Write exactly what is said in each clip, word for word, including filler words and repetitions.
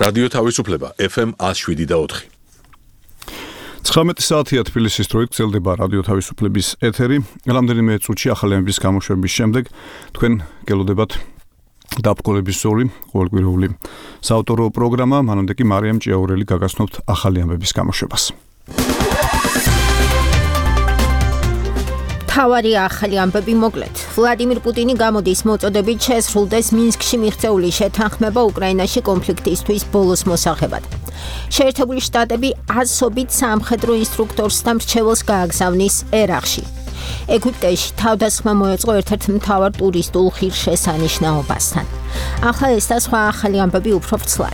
რადიო თავისუფლება ეფ ემ one oh seven point four. ცხრამეტი საათია თბილისის დროით გრძელდება რადიო თავისუფლების ეთერი. რამდენიმე წუთში ახალების გამოშვების შემდეგ თქვენ გელოდებათ დაბრკოლების ზოლი, ყოველკვირეული საავტორო პროგრამა, მანამდე კი მარიამ ჭიაურელი გაგაცნობთ ახალი ამბების გამოშვებას. თავარი ახალი ამბები მოკლედ. ვლადიმირ პუტინი გამოდის მოწოდებით შესრულდეს მინსკში მიღწეული შეთანხმება უკრაინაში კონფლიქტისთვის ბოლოს მოსაღებად. შეერთებული შტატები ასობით სამხედრო ინსტრუქტორს და მრჩეველს გააგზავნის ერაყში. ეგვიპტეში თავდასხმა მოეწყო ერთ-ერთ მთავარ ტურისტულ ღირსშესანიშნაობასთან. ახლა ეს და სხვა ახალი ამბები უფრო ვრცლად.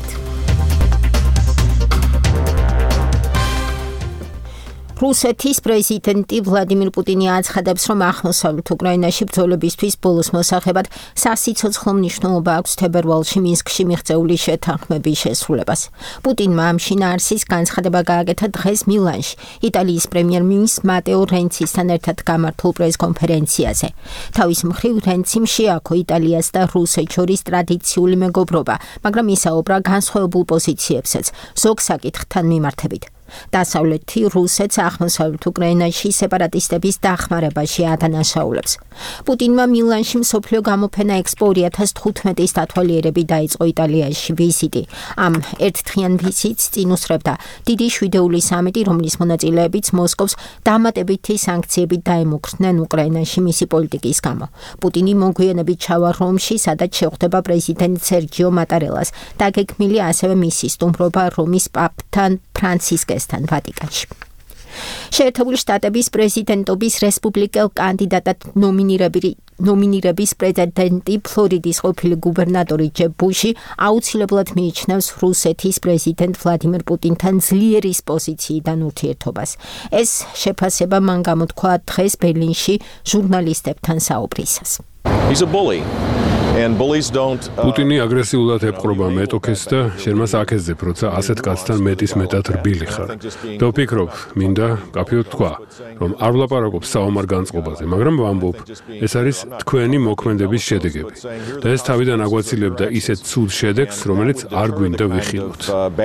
რუსეთის პრეზიდენტი ვლადიმირ პუტინი აცხადებს, რომ აღმოსავლეთ უკრაინაში ბრძოლებისთვის ბოლოს მოსაღებად სასიცოცხლო მნიშვნელობა აქვს თებერვალში მინსკში მიღწეული შეთანხმების შესრულებას. პუტინმა ამ შინაარსის განცხადება გააკეთა დღეს მილანში, იტალიის პრემიერ-მინისტრ მატეო რენცისთან ერთად გამართულ პრესკონფერენციაზე. თავის მხრივ რენციმ შეაქო იტალიას და რუსეთს შორის ტრადიციული მეგობრობა, მაგრამ ისაუბრა განსხვავებულ პოზიციებსაც, ზოგ საკითხთან მიმართებით. დასავლეთი რუსეთს აღმოსავლეთ უკრაინაში სეპარატისტების დახმარებაში ადანაშაულებს. პუტინმა მილანში მსოფლიო გამოფენა ექსპო two thousand fifteen-ის დათვალიერები დაიწყო იტალიაში ვიზიტი. ამ ერთდღიან ვიზიტს წინ უსწრებდა დიდი შვიდეული სამიტი, რომლის მონაწილეებიც მოსკოვს დამატებითი სანქციებით დაემუქრნენ უკრაინაში მისი პოლიტიკის გამო. პუტინი მოგვიანებით ჩავა რომში, სადაც შეხვდება პრეზიდენტ სერჯიო მატარელას და გეგმილი ასევე მისი სტუმრობა რომის პაპთან ფრანცისკესთან ვატიკანში. შეერთებული შტატების პრეზიდენტობის რესპუბლიკელ კანდიდატად ნომინირებული ნომინირების პრეზიდენტი ფლორიდის ყოფილი გუბერნატორი ჯებ ბუში აუცილებლად მიიჩნევს რუსეთის პრეზიდენტ ვლადიმირ პუტინთან ძლიერის პოზიციიდან ურთიერთობას. ეს შეფასება მან გამოთქვა დღეს ბერლინში ჟურნალისტებთან საუბრისას. He's a bully. პუტინი აგრესიულად եպყრობა მეტოქეს და შენ მას აკეცდებ, როცა ასეთ კაცთან მეტის მეტად რბილი ხარ. და ვფიქრობ, მინდა კაფეოდ თქვა, რომ არ ვლაპარაკობ საომარ განწყობაზე, მაგრამ ვამბობ, ეს არის თქვენი მოქმედების შედეგები. და ეს თავიდან აგვაცილებდა ისეთ ცუდ შედეგს, რომელიც არ გვინდა ვიხილოთ.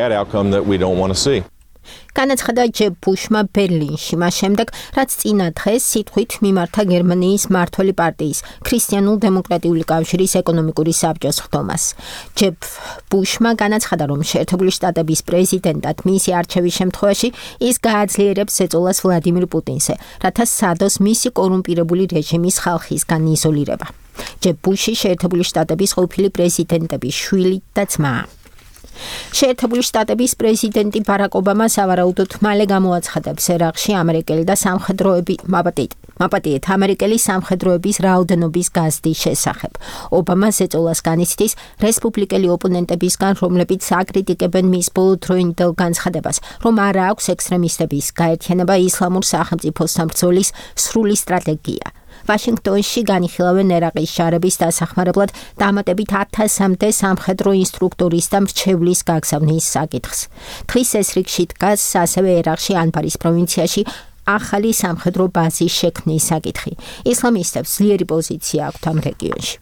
განაცხადა ჯებ ბუშმა ბერლინში, მას შემდეგ, რაც წინა დღეს სიტყვით მიმართა გერმანიის მმართველი პარტიის ქრისტიანულ-დემოკრატიული კავშირის ეკონომიკური საბჭოს ხდომას. ჯებ ბუშმა განაცხადა, რომ შეერთებული შტატების პრეზიდენტად მისი არჩევის შემთხვევაში ის გააძლიერებს ეწოლას ვლადიმირ პუტინზე, რათა სადოს მისი კორუმპირებული რეჟიმის ხალხისგან იზოლირება. ჯებ ბუში შეერთებული შტატების ყოფილი პრეზიდენტების შვილი და ძმაა. შეერთებული შტატების პრეზიდენტი ბარაკ ობამა სავარაუდოდ მალე გამოაცხადებს ერაყში ამერიკელი და სამხედროები მაპატიეთ მაპატიეთ ამერიკელი სამხედროების რაოდენობის გაზრდის შესახებ. ობამას ეწოლას განიცდის რესპუბლიკელი ოპონენტებისგან, რომლებიც აკრიტიკებენ მის ბოლოდროინდელ განცხადებას, რომ არ აქვს ექსტრემისტების გაერთიანება ისლამურ სახელმწიფოსთან ბრძოლის სრული სტრატეგია. ვაშინგტონში განიხილავენ ერაყის ჯარების დასახმარებლად დამატებით ათასამდე სამხედრო ინსტრუქტორის და მრჩევლის გაგზავნის საკითხს. დღის ეს რიგში დგას ასევე ერაყში ანბარის პროვინციაში ახალი სამხედრო ბაზის შექმნის საკითხი. ისლამისტებს ძლიერი პოზიცია აქვთ ამ რეგიონში.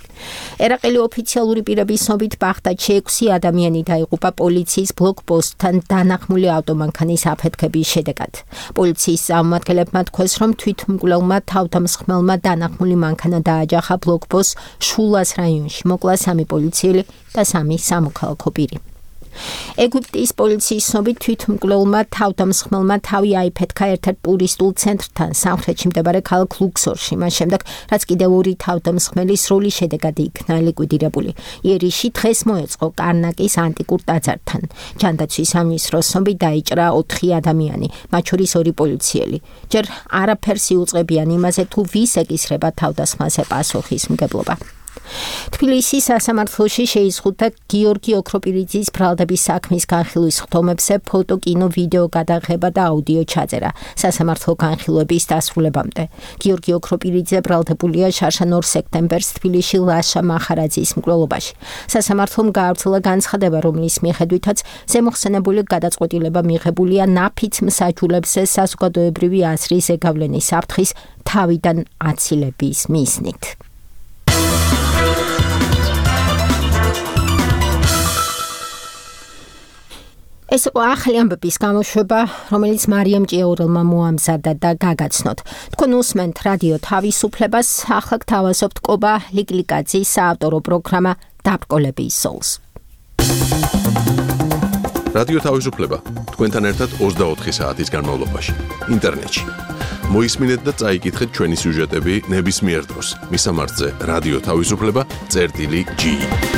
ერაყელი ოფიციალური პირების ცნობით ბაღდადში ექვსი ადამიანი დაიღუპა პოლიციის ბლოკპოსტთან დანახმული ავტომანქანის აფეთქების შედეგად. პოლიციის წარმომადგენლებმა თქვეს, რომ თვითმკვლელმა თავდამსხმელმა დანახმული მანქანა დააჯახა ბლოკპოსტ შულას რაიონში. მოკლა სამი პოლიციელი და სამი სამოქალაქო პირი. ეგვიპტის პოლიციის ცნობით თვითმკვლელმა თავდამსხმელმა თავი აიფეთქა ერთ-ერთ ტურისტულ ცენტრთან სამხრეთში მდებარე ქალაქ ლუქსორში, მას შემდეგ, რაც კიდევ ორი თავდამსხმელი სროლის შედეგად იქნა ლიკვიდირებული. იერიში დღეს მოეწყო კარნაკის ანტიკურ ტაძართან. ჯანდაცვის სამინისტროს ცნობით დაიჭრა ოთხი ადამიანი, მათ შორის ორი პოლიციელი. ჯერ არაფერს იუწყებიან იმაზე, თუ ვის ეკისრება თავდასხმაზე პასუხისმგებლობა. თბილისის სასამართლოში შეიზღუდა გიორგი ოქროპირიძის ბრალდების საქმის განხილვის ხდომებზე ფოტო, კინო, ვიდეო გადაღება და აუდიო ჩაწერა სასამართლო განხილვების დასრულებამდე. გიორგი ოქროპირიძე ბრალდებულია შარშან ორ სექტემბერს თბილისში ლაშა მახარაძის მკვლელობაში. სასამართლომ გაავრცელა განცხადება, რომლის მიხედვითაც ზემოხსენებული გადაწყვეტილება მიღებულია ნაფიც მსაჯულებზე საზოგადოებრივი აზრის ზეგავლენის საფრთხის თავიდან აცილების მიზნით. ეს იყო ახალი ამბების გამოშვება, რომელიც მარიამ ჭიაურელმა მოამზადა და გაგაცნოთ. თქვენ უსმენთ რადიო თავისუფლებას, ახლა გთავაზობთ კობა ლიკლიკაძის საავტორო პროგრამა დაბრკოლები ისოლს. რადიო თავისუფლება თქვენთან ერთად ოცდაოთხი საათის განმავლობაში ინტერნეტში. მოისმინეთ და წაიკითხეთ ჩვენი სიუჟეტები ნებისმიერ დროს. მისამართზე რადიო თავისუფლება წერტილი ჯი.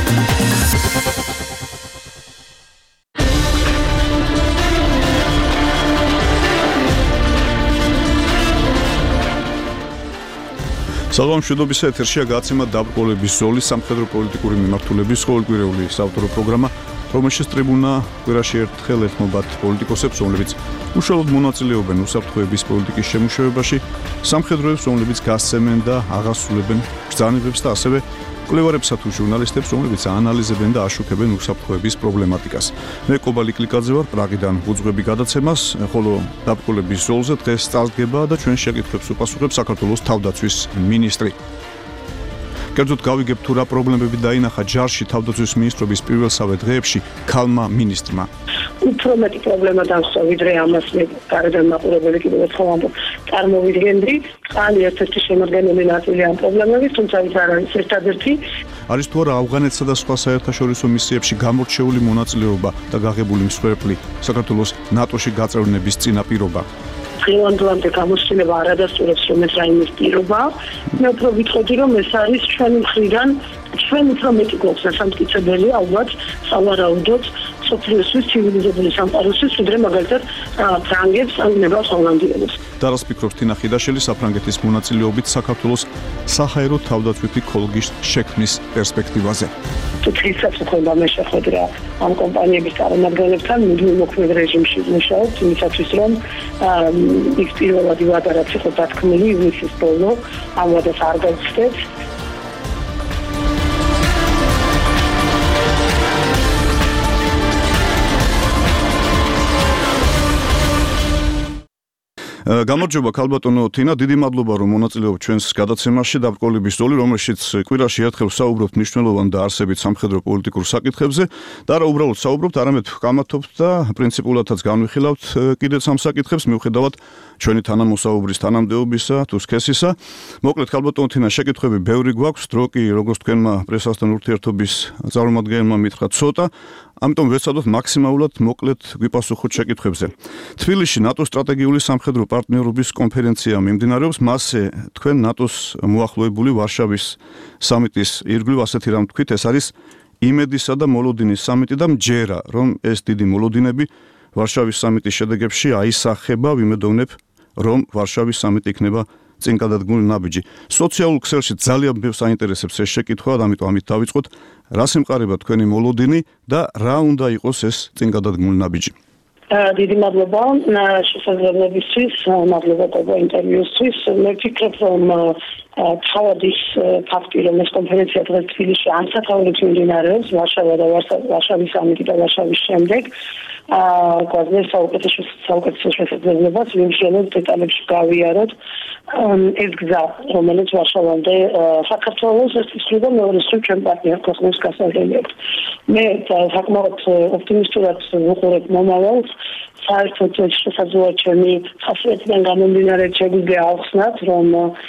საღამოშვიდობის ეთერშია გაცემა დაბრკოლების ზოლის სამხედრო პოლიტიკური მიმართულების ყოველკვირეული საავტორო პროგრამა, რომელშიც ტრიბუნა კვირაში ერთხელ ეთმობათ პოლიტიკოსებს, რომლებიც უშუალოდ მონაწილეობენ უსაფრთხოების პოლიტიკის შემუშავებაში, სამხედროებს, რომლებიც გასცემენ და აღასრულებენ ბრძანებებს და ასევე კვლევარებსა თუ ჟურნალისტებს, რომლებიც აანალიზებენ და აშუქებენ უსაფრთხოების პრობლემატიკას. მე კობა ლიკლიკაძე ვარ პრაღიდან უძღვები გადაცემას, ხოლო დაბრკოლების ზოლზე დღეს წარდგება და ჩვენ შეკითხვებს უპასუხებს საქართველოს თავდაცვის მინისტრი. კერძოდ გავიგებ თუ რა პრობლემები დაინახა ჯარში თავდაცვის მინისტრობის პირველსავე დღეებში ქალმა მინისტრმა. უფრო მეტი პრობლემა დავსვა ვიდრე ამას მე გარედან მაყურებელი კიდევ ერთხელ ამბობ წარმოვიდგენდი, წყალი ერთ-ერთი შემადგენელი ნაწილი ამ პრობლემების, თუმცა ის არ არის ერთადერთი. არის თუ არა ავღანეთსა და სხვა საერთაშორისო მისიებში გამორჩეული მონაწილეობა და გაღებული მსხვერპლი საქართველოს ნატოში გაწევრნების წინაპირობა? დღევანდლამდე გამოსცემება არადასტურებს რომ ეს რაიმე პირობა. მე უფრო ვიტყოდი რომ ეს არის ჩვენი მხრიდან ჩვენ უფრო მეტი გვაქვს დასამტკიცებელი ალბათ სავარაუდოდ სოფლიოსთვის ცივილიზებული სამყაროსთვის ვიდრე მაგალითად ფრანგებს ან ნებავს ჰოლანდიელებს. და რას ფიქრობს თინა ხიდაშელი საფრანგეთის მონაწილეობით საქართველოს საჰაერო თავდაცვითი ქოლგის შექმნის პერსპექტივაზე? თითქოსაც ხდება მე შეხვედრა ამ კომპანიების წარმომადგენლებთან მუდმივ მოქმედ რეჟიმში მუშაობთ იმისათვის რომ ის პირველადი ვადა რაც იყო დათქმული ივნისის ბოლო ამ ვადას არ გავხსნათ. გამარჯობა ქალბატონო თინა, დიდი მადლობა რომ მონაწილეობთ ჩვენს გადაცემაში დაბრკოლების ზოლი, რომელშიც კვირაში ერთხელ საუბრობთ მნიშვნელოვან და არსებით სამხედრო პოლიტიკურ საკითხებზე და არა უბრალოდ საუბრობთ, არამედ ვკამათობთ და პრინციპულადაც განვიხილავთ კიდეც ამ საკითხებს მიუხედავად ჩვენი თანამოსაუბრის თანამდებობისა თუ სქესისა. მოკლედ ქალბატონო თინა, შეკითხვები ბევრი გვაქვს, დრო კი როგორც თქვენმა პრესასთან ურთიერთობის წარმომადგენელმა მითხრა ცოტა, ამიტომ ვეცადოთ მაქსიმალურად მოკლედ გვიპასუხოთ შეკითხვებზე. თბილისში ნატოს სტრატეგიული სამხედრო პარტნიორობის კონფერენცია მიმდინარეობს, მასზე თქვენ ნატოს მოახლოებული ვარშავის სამიტის ირგვლივ ასეთი რამ თქვით, ეს არის იმედისა და მოლოდინის სამიტი და მჯერა, რომ ეს დიდი მოლოდინები ვარშავის სამიტის შედეგებში აისახება, ვიმედოვნებ, რომ ვარშავის სამიტი იქნება წინგადადგმული ნაბიჯი. სოციალურ ქსელში ძალიან ბევრს აინტერესებს ეს შეკითხვა, ამიტომ ამით დავიწყოთ. რა სიმყარება თქვენი მოლოდინი და რა უნდა იყოს ეს წინგადადგმული ნაბიჯი? დიდი მადლობა შესაძლებლობისთვის, მადლობა კობა ინტერვიუსთვის. მე ვფიქრობ, რომ თავად ის ფაქტი, რომ ეს კონფერენცია დღეს თბილისში ამსათავრით მიმდინარეობს, ვარშავა და ვარშავის სამიტი და ვარშავის შემდეგ, გვაძლევს საუკეთესო საუკეთესო შესაძლებლობას ვიმშენოთ დეტალებში გავიაროთ ეს გზა, რომელიც ვარშავამდე საქართველოს ერთის მხრიდან მეორე მხრიდან ჩვენ პარტნიორ ქვეყნებს გასავლელი აქვს. მე საკმაოდ ოპტიმისტურად ვუყურებ მომავალს, საერთოდ შესაძლოა ჩემი ხასიათიდან გამომდინარე შეგვიძლია ავხსნათ, რომ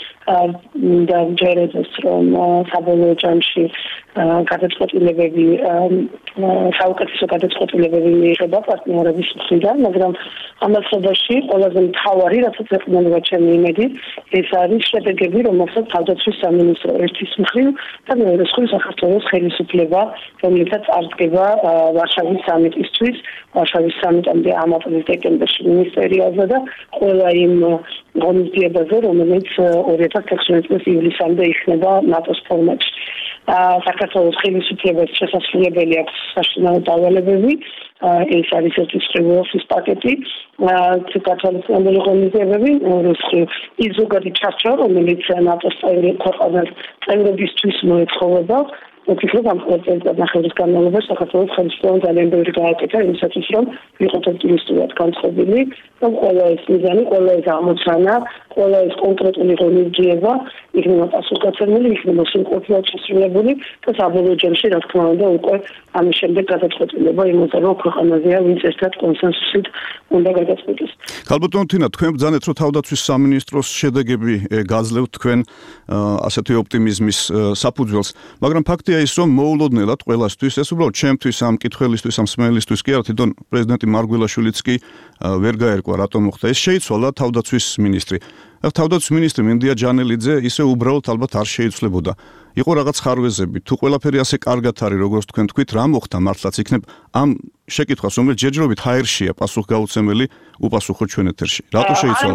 და ჯერედეს რომ საბოლოო ჯამში გადაწყვეტილებები საუკეთესო გადაწყვეტილებები მიიღება პარტნიორების მხრიდან, მაგრამ ამასობაში ყველაზე მთავარი, რასაც ეყრდნობა ჩემი იმედი, ეს არის შედეგები, რომელსაც თავდაცვის სამინისტრო ერთის მხრივ და მეორე მხრივ საქართველოს ხელისუფლება, რომლითაც წარდგება ვარშავის სამიტისთვის, ვარშავის სამიტამდე ამ წლის დეკემბერში მინისტერიალზე და ყველა იმ ღონისძიებაზე, რომელიც ორი ათას ექვსმეტ წლის ივლისამდე იქნება ნატოს ფორმატში. საქართველოს ხელისუფლებას შესაძლებელი აქვს საშინაო დავალებები, ეს არის ერთი სტრუქტურის პაკეტი, საქართველოს მონღოლიზებები, რუსი ის ზოგადი ჩარჩო, რომელიც ნატოს წევრებისთვის მოეთხოვება. ვფიქრობ, ამ პროცესის ნახევრის განმავლობაში საქართველოს ხელისუფლებამ ძალიან ბევრი გააკეთა იმისათვის, რომ ვიყოთ ოპტიმისტურად განწყობილი, რომ ყველა ეს მიზანი, ყველა ეს ამოცანა, ყველა ეს კონკრეტული ღონისძიება იქნება პასუხგაცემული, იქნება სრულყოფილად შესრულებული და საბოლოო ჯამში რა თქმა უნდა უკვე ამის შემდეგ გადაწყვეტილება იმაზე რომ ქვეყანაზეა ვინც ერთად კონსენსუსით უნდა გადაწყვეტოს. ქალბატონო თინა, თქვენ ბრძანეთ რომ თავდაცვის სამინისტროს შედეგები გაძლევთ თქვენ ასეთი ოპტიმიზმის საფუძველს, მაგრამ ფაქტია ის რომ მოულოდნელად ყველასთვის ეს უბრალოდ ჩემთვის ამ კითხველისთვის ამ სმენელისთვის კი არა თვითონ პრეზიდენტი მარგველაშვილიც კი ვერ გაერკვა რატომ მოხდა ეს შეიცვალა თავდაცვის მინისტრი. თავდაცვის მინისტრი მინდია ჯანელიძე ისე უბრალოდ ალბათ არ შეიცვლებოდა. იყო რაღაც ხარვეზები, თუ ყველაფერი ასე კარგად არის, როგორც თქვენ თქვით, რა მოხდა მართლაც იქნებ ამ შეკითხვას, რომელიც ჯერჯერობით ჰაერშია პასუხგაუცემელი უპასუხო ჩვენ ეთერში. რატო შეიცვალა?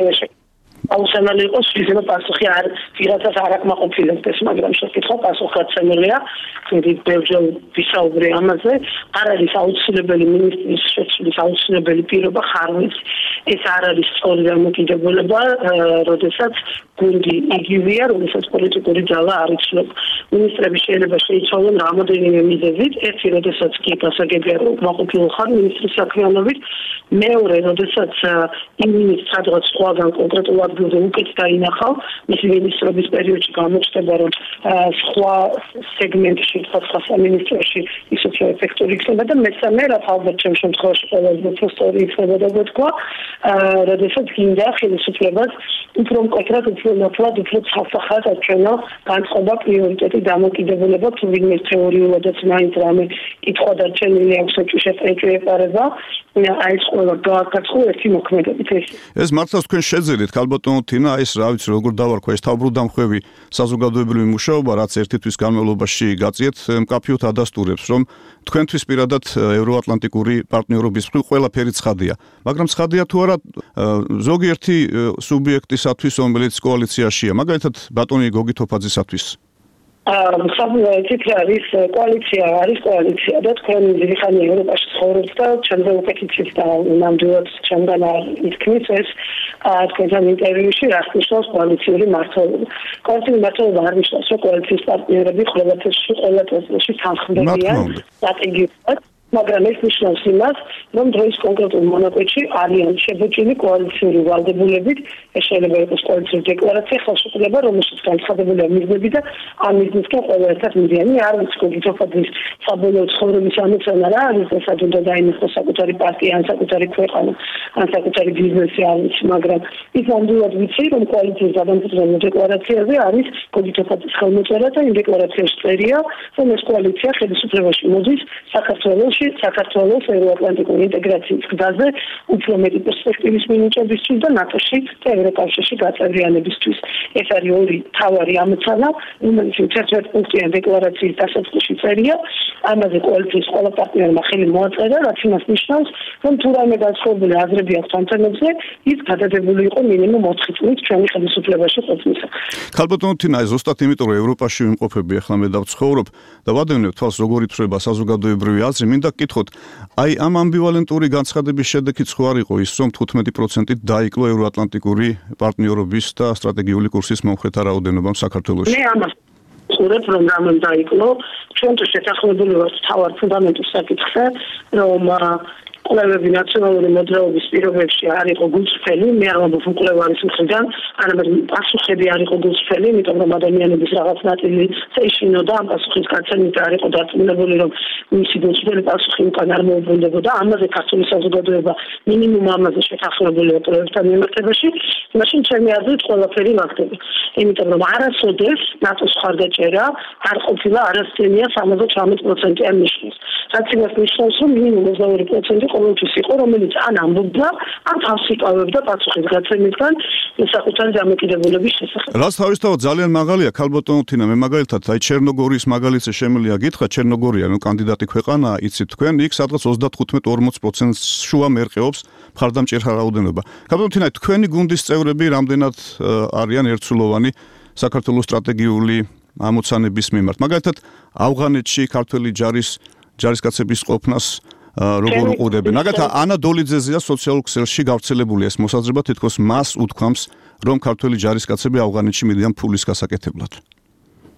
აუცილებელი იყოს შეიძლება პასუხი არ ვიღაცას არ აკმაყოფილებდეს, მაგრამ შეკითხვა პასუხგაცემელია. დიდი ბევრჯერ ვისაუბრე ამაზე, არ არის აუცილებელი მინისტრის შეცვლის აუცილებელი პირობა ხარვეზი. ეს არ არის სწორი დამოკიდებულება, როდესაც გუნდი იგივეა, როდესაც პოლიტიკური ძალა არ იცვლება. მინისტრები შეიძლება შეიცვალონ რამოდენიმე მიზეზით, ერთი როდესაც კი გასაგებია რომ უკმაყოფილო ხარ მინისტრის საქმიანობით, მეორე როდესაც იმ მინისტრს სადღაც სხვაგან კონკრეტულ ადგილზე უკეთ დაინახავ, მისი მინისტრობის პერიოდში გამოჩნდება რომ სხვა სეგმენტში, სხვა სამინისტროში ის უფრო ეფექტური იქნება და მესამე რა ალბათ ჩემს შემთხვევაში ყველაზე უფრო სწორი იქნება და გქვა, როდესაც გინდა ხელისუფლებას უფრო მკვეთრად, უფრო ნათლად, უფრო ცალსახად აჩვენა განწყობა პრიორიტეტი დამოკიდებულება თუ ვინმე თეორიულადაც მაინც რამე კითხვა დარჩენილი აქვს ეჭვი ეპარება, აი ეს ყველა გააკაცხო ერთი მოქმედებით ეს. ეს მართლაც თქვენ შეძლებთ ქალბატონო თინა, ეს რა ვიცი როგორ დავარქვა ეს თავბრუდამხვევი საზოგადოებრივი მუშაობა, რაც ერთი თვის განმავლობაში გაწიეთ, მკაფიოდ ადასტურებს, რომ თქვენთვის პირადად ევროატლანტიკური პარტნიორობის მხრივ ყველაფერი ცხადია. მაგრამ ცხადია თუ არა ზოგიერთი სუბიექტისათვის, რომელიც კოალიციაშია, მაგალითად ბატონი გოგი თოფაძისათვის. საბოლოოდ არის კოალიცია, არის კოალიცია და თქვენ დიდი ხანი ევროპაში ცხოვრობთ და ჩემზე უკეთიცით და ნამდვილად ჩემგან ითქმის ეს თქვენთან ინტერვიუში რას ნიშნავს კოალიციური მმართველობა. კოალიციური მმართველობა არ ნიშნავს რომ კოალიციის პარტნიორები ყველაფერში ყველა წესში თანხმდებიან სტრატეგიულად, მაგრამ ეს ნიშნავს იმას, რომ დროის კონკრეტულ მონაკვეთში არიან შებეჭილი კოალიციური ვალდებულებით, ეს შეიძლება იყოს კოალიციური დეკლარაცია, ხელშეკრულება, რომელშიც განცხადებულია მიზნები და ამ მიზნებთან ყველა ერთად მიდიანი. არ ვიცი გოგი თოფაძის საბოლოო ცხოვრების ამოცანა რა არის და სად უნდა დაინახოს საკუთარი პარტია, ან საკუთარი ქვეყანა, ან საკუთარი ბიზნესი არ ვიცი, მაგრამ ის ნამდვილად ვიცი, რომ კოალიციის გადამფუძნებელ დეკლარაციაზე არის გოგი თოფაძის ხელმოწერა და იმ დეკლარაციაში წერია, რომ ეს კოალიცია ხელისუფლებაში მოდის საქართველოში საქართველოს ევროატლანტიკური ინტეგრაციის გზაზე უფრო მეტი პერსპექტივის მინიჭებისთვის და ნატოში და ევროკავშირში გაწევრიანებისთვის. ეს არის ორი მთავარი ამოცანა, რომელიც ერთ-ერთი პუნქტიან დეკლარაციის დასაწყისში წერია. ამაზე კოალიციის ყველა პარტნიორმა ხელი მოაწერა, რაც იმას ნიშნავს, რომ თუ რამე განსხვავებული აზრები აქვს ამ თემებზე, ის გადადებული იყო მინიმუმ ოთხი წლით ჩვენი ხელისუფლებაში ყოფნისა. ქალბატონო თინა, ზუსტად იმიტომ რომ ევროპაში ვიმყოფები, ახლა მე დავცხოვრობ და ვადევნებ თვალს როგორ ითვლება საზოგადოებრივი აზრი, მინდა გკითხოთ, აი ამ ამბივალენტური განცხადების შედეგიც ხო არ იყო ის, რომ თხუთმეტი პროცენტით დაიკლო ევროატლანტიკური პარტნიორობის და სტრატეგიული კურსის მომხრეთა რაოდენობამ საქართველოში? მე ამას ვუყურებ, რომ რამე დაიკლო, ჩვენთვის შეთანხმებული ვართ თავარ ფუნდამენტურ საკითხზე, რომ კვლევები ნაციონალური მოძრაობის პირობებში არ იყო გულწრფელი, მე არ ვამბობ უკვლევარის მხრიდან, არამედ პასუხები არ იყო გულწრფელი, იმიტომ რომ ადამიანების რაღაც ნაწილი შეიშინოდა ამ პასუხის გაცემით არ იყო დარწმუნებული, რომ მისი გულწრფელი პასუხი უკან არ მოუბრუნდებოდა. ამაზე ქართული საზოგადოება მინიმუმ ამაზე შეთანხმებულია კვლევებთან მიმართებაში, მაშინ ჩემი აზრით ყველაფერი ვახდება. იმიტომ რომ არასოდეს ნატოს ხარდაჭერა არ ყოფილა არასწინია სამოცდაოთხ პროცენტიან ნიშნავს. რაც იმას ნიშნავს, რომ მინიმუმ ოცდაორი პროცენტი ყოველთვის იყო, რომელიც ან ამბობდა, ან თავს იკავებდა პასუხის გაცემისგან საკუთარი დამოკიდებულების შესახებ. რაც თავისთავად ძალიან მაღალია, ქალბატონო თინა, მე მაგალითად აი ჩერნოგორიის მაგალითზე შემიძლია გითხრა, ჩერნოგორია, ნუ კანდიდატი ქვეყანაა, იცით თქვენ, იქ სადღაც ოცდათხუთმეტ ორმოც პროცენტს შუა მერყეობს მხარდამჭერ რაოდენობა. ქალბატონო თინა, თქვენი გუნდის წევრები რამდენად არიან ერთსულოვანი საქართველოს სტრატეგიული ამოცანების მიმართ? მაგალითად, ავღანეთში ქართველი ჯარის ჯარისკაცების ყოფნას როგორ უყურებენ? მაგალითად, ანა დოლიძეზეა სოციალურ ქსელში გავრცელებული ეს მოსაზრება, თითქოს მას უთქვამს, რომ ქართველი ჯარისკაცები ავღანეთში მიდიან ფულის გასაკეთებლად.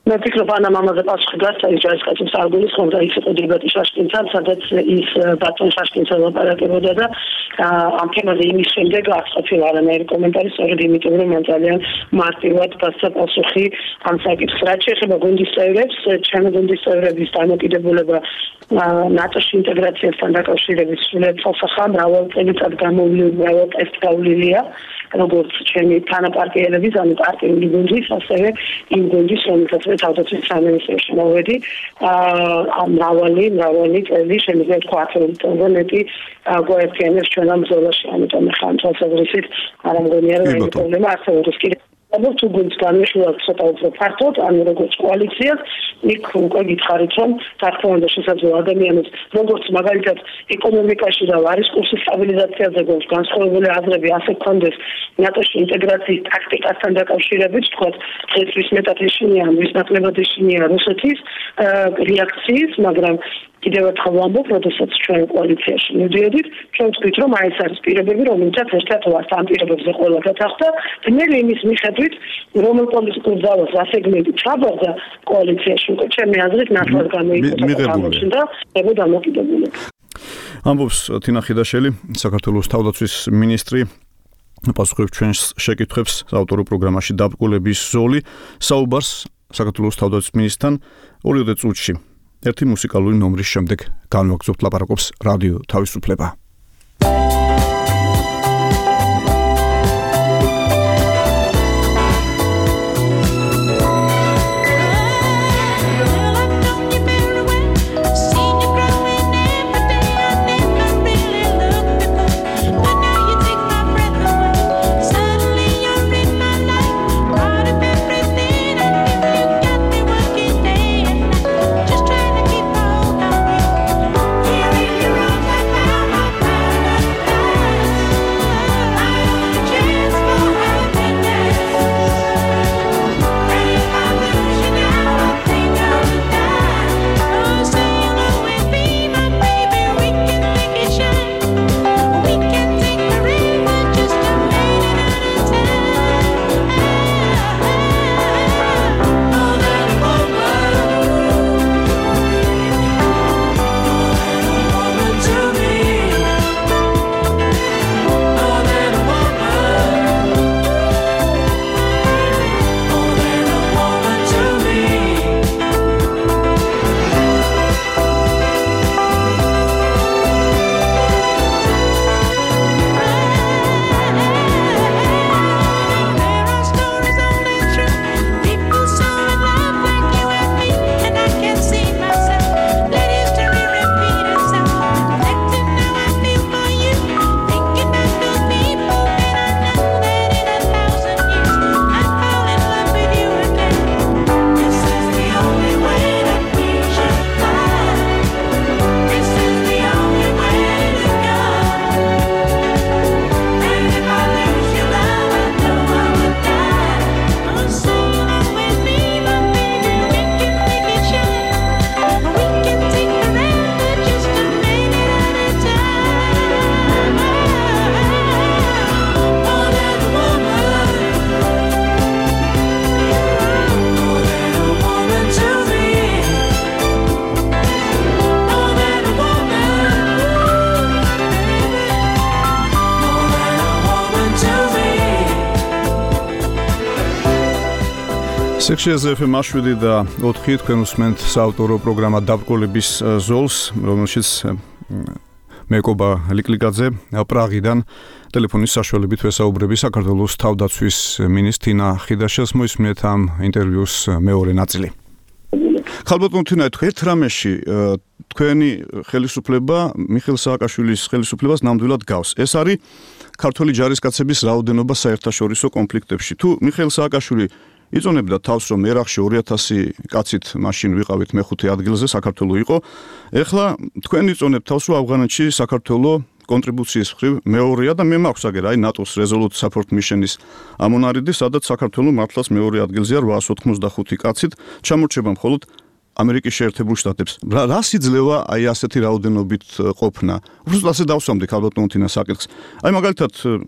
მე ვფიქრობ ანამ ამაზე პასუხი გასცეს ჯარისკაცებს არ გულისხმობდა ის იყო დებატი შაშკინთან, სადაც ის ბატონ შაშკინთან ლაპარაკებოდა და ამ თემაზე იმის შემდეგ არ ყოფილა არანაირი კომენტარი, სწორედ იმიტომ რომ მან ძალიან მარტივად დასცა პასუხი ამ საკითხს. რაც შეეხება გუნდის წევრებს, ჩემი გუნდის წევრების დამოკიდებულება ნატოში ინტეგრაციასთან დაკავშირებით სრულიად falsafah, მრავალ წელიწად გამოვლილი, მრავალ ტესტ გავლილია, როგორც ჩემი თანაპარტიელების, ანუ პარტიული გუნდის, ასევე იმ გუნდის, რომელსაც მე თავდაცვის სამინისტროში მოვედი, აა მრავალი, მრავალი წელი შემიძლია თქვა ათეული წელზე მეტი გვაერთიანებს ჩვენ ამ ბრძოლაში, ამიტომ ხან თვალსაზრისით არ ამგონია რომ ეს პრობლემა არსებობს კიდევ. ალბათ თუ გუნდს განვიხილავთ ცოტა უფრო ფართოდ, ანუ როგორც კოალიციას, იქ უკვე გითხარით, რომ თქმა უნდა შესაძლოა ადამიანებს, როგორც მაგალითად ეკონომიკაში და ვარის კურსის სტაბილიზაციაზე გვაქვს განსხვავებული აზრები, ასე გქონდეს ნატოში ინტეგრაციის ტაქტიკასთან დაკავშირებით, თქვათ, დღესთვის მეტად ეშინია, მის ნაკლებად ეშინია რუსეთის რეაქციის, მაგრამ კიდევ ერთხელ ვამბობ, როდესაც ჩვენ კოალიციაში მივდიოდით, ჩვენ ვთქვით, რომ აი ეს არის პირობები, რომელთაც ერთად ვართ ამ პირობებზე ყველა გადახდა, ძნელი იმის მიხედვით, რომელ პოლიტიკურ ძალას რა სეგმენტი ჩაბარდა კოალიციაში, უკვე ჩემი აზრით ნათლად გამოიყო და ეხება დამოკიდებულება. ამბობს თინა ხიდაშელი, საქართველოს თავდაცვის მინისტრი, პასუხობს ჩვენს შეკითხვებს საავტორო პროგრამაში დაბრკოლების ზოლი, საუბარს საქართველოს თავდაცვის მინისტრთან ორიოდე წუთში. ერთი მუსიკალური ნომრის შემდეგ განვაგრძობთ ლაპარაკობს რადიო თავისუფლება. სექციაზე ეფ ემ შვიდი და ოთხი თქვენ უსმენთ საავტორო პროგრამა დაბრკოლების ზოლს, რომელშიც მეკობა ლიკლიკაძე პრაღიდან ტელეფონის საშუალებით ვესაუბრები საქართველოს თავდაცვის მინისტრ თინა ხიდაშელს. მოისმინეთ ამ ინტერვიუს მეორე ნაწილი. ხალბატონ თინა, ერთ რამეში თქვენი ხელისუფლება მიხეილ სააკაშვილის ხელისუფლებას ნამდვილად გავს. ეს არის ქართული ჯარისკაცების რაოდენობა საერთაშორისო კონფლიქტებში. თუ მიხეილ სააკაშვილი იწონებდა თავს, რომ ერახში ორი ათასი კაცით მაშინ ვიყავით მეხუთე ადგილზე, საქართველო იყო. ეხლა თქვენ იწონებთ თავს, რომ ავღანეთში საქართველო კონტრიბუციის მხრივ მეორეა და მე მაქვს აგერ აი ნატოს Resolute Support Mission-ის ამონარიდი, სადაც საქართველო მართლაც მეორე ადგილზეა რვაას ოცდახუთი კაცით, ჩამორჩება მხოლოდ ამერიკის შეერთებულ შტატებს. რა სიძლევა აი ასეთი რაოდენობით ყოფნა? უბრალოდ ასე დავსვამდი ქალბატონ თინას საკითხს. აი მაგალითად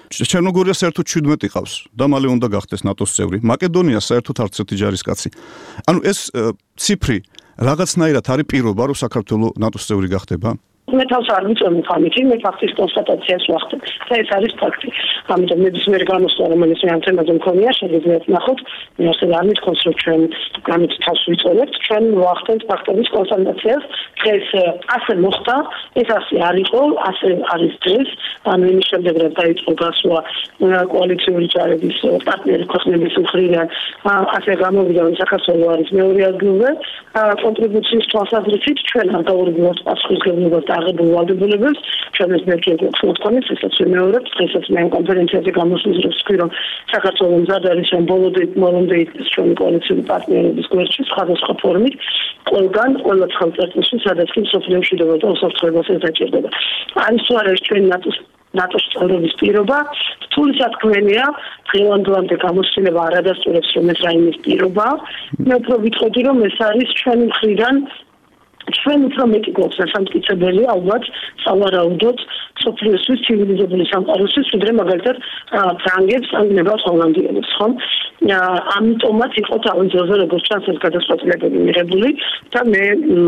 ჩერნოგორია საერთოდ შვიდმეტი ყავს და მალე უნდა გახდეს ნატოს წევრი. მაკედონია საერთოდ არც ერთი ჯარისკაცი. ანუ ეს ციფრი რაღაცნაირად არის პირობა, რომ საქართველოს ნატოს წევრი გახდება? მე თავს არ ვიწევ ხამითი, მე ფაქტის კონსტატაციას ვახდებ. და ეს არის ფაქტი. ამიტომ ნებისმიერ გამოსვლა, რომელიც მე ამ თემაზე მქონია, შეგიძლიათ ნახოთ, მე ასევე არ მithქონს, რომ ჩვენ გამით თავს ვიწევთ, ჩვენ ვახდენთ ფაქტების კონსტატაციას. დღეს ასე მოხდა, ეს ასე არ იყო, ასე არის დღეს, ანუ იმის შემდეგ რომ დაიწყო გასვლა კოალიციური ჯარების პარტნიორი ქვეყნების მხრიდან, ასე გამოვიდა, რომ საქართველოს არის მეორე ადგილზე, კონტრიბუციის თვალსაზრისით ჩვენ არ დავუბრუნოთ პასუხისმგებლობას აღებულ ვალდებულებებს, ჩვენ ეს მერქი გვქონდეს, ესაც ვიმეორებ, დღესაც მე კონფერენციაზე გამოსulis რომ ვთქვი, რომ საქართველოს მზად არის ამ ბოლომდე მომდე ჩვენი კოალიციური პარტნიორების გვერდში სხვადასხვა ფორმით, ყველგან, ყველა ხელწესში, სადაც კი სოფლიოში და უსაფრთხოებას ეს დაჭირდება. არის თუ არა ეს ჩვენი ნატოს ნატოს წევრობის პირობა, რთული საქმეა, დღევანდლამდე გამოსილება არ ადასტურებს, რომ ეს რაიმის პირობა. მე უფრო ვიტყოდი, რომ ეს არის ჩვენი მხრიდან ჩვენ უფრო მეტი გვაქვს დასამტკიცებელი, ალბათ, სავარაუდოდ, სოფლიოსთვის ცივილიზებული სამყაროსთვის, ვიდრე მაგალითად ფრანგებს ან ნებად ჰოლანდიელებს, ხო? ამიტომაც იყო თავის ძროზე, როგორც ჩანს, ეს გადაწყვეტილებები მიღებული და მე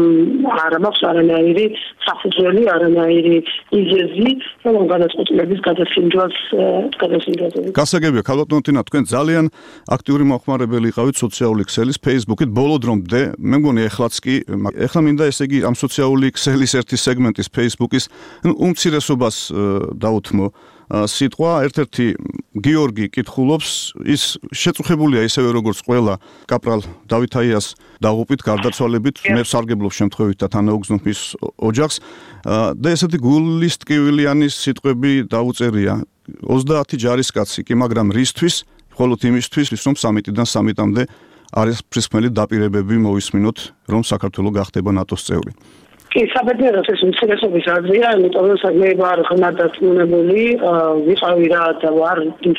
არ მაქვს არანაირი საფუძველი, არანაირი იზეზი, რომ ამ გადაწყვეტილების გადასინჯვას გადასინჯვაზე. გასაგებია, ქალბატონო თინა, თქვენ ძალიან აქტიური მოხმარებელი იყავით სოციალური ქსელის Facebook-ით, ბოლო დრომდე, მე მგონი ეხლაც კი, ეხლა მინდა ესე იგი ამ სოციალური ქსელის ერთი სეგმენტის Facebook-ის უმცირესობას დაუთმო სიტყვა, ერთ-ერთი გიორგი კითხულობს, ის შეწუხებულია ისევე როგორც ყველა კაპრალ დავით აიას დაღუპვით, გარდაცვალებით, მე ვსარგებლობ შემთხვევით და თანაუგზნობ მის ოჯახს და ესეთი გულისტკივილიანის სიტყვები დაუწერია. ოცდაათი ჯარისკაცი კი, მაგრამ რისთვის? მხოლოდ იმისთვის, რომ სამიტიდან სამიტამდე არის ფრისქმელი დაპირებები მოვისმინოთ, რომ საქართველოს გახდება ნატოს წევრი. კი, საბედნიეროდ ეს უმცირესობის აზრია, იმიტომ რომ მე ვარ ღრმად დაწუნებული, ვიყავი რა და ვარ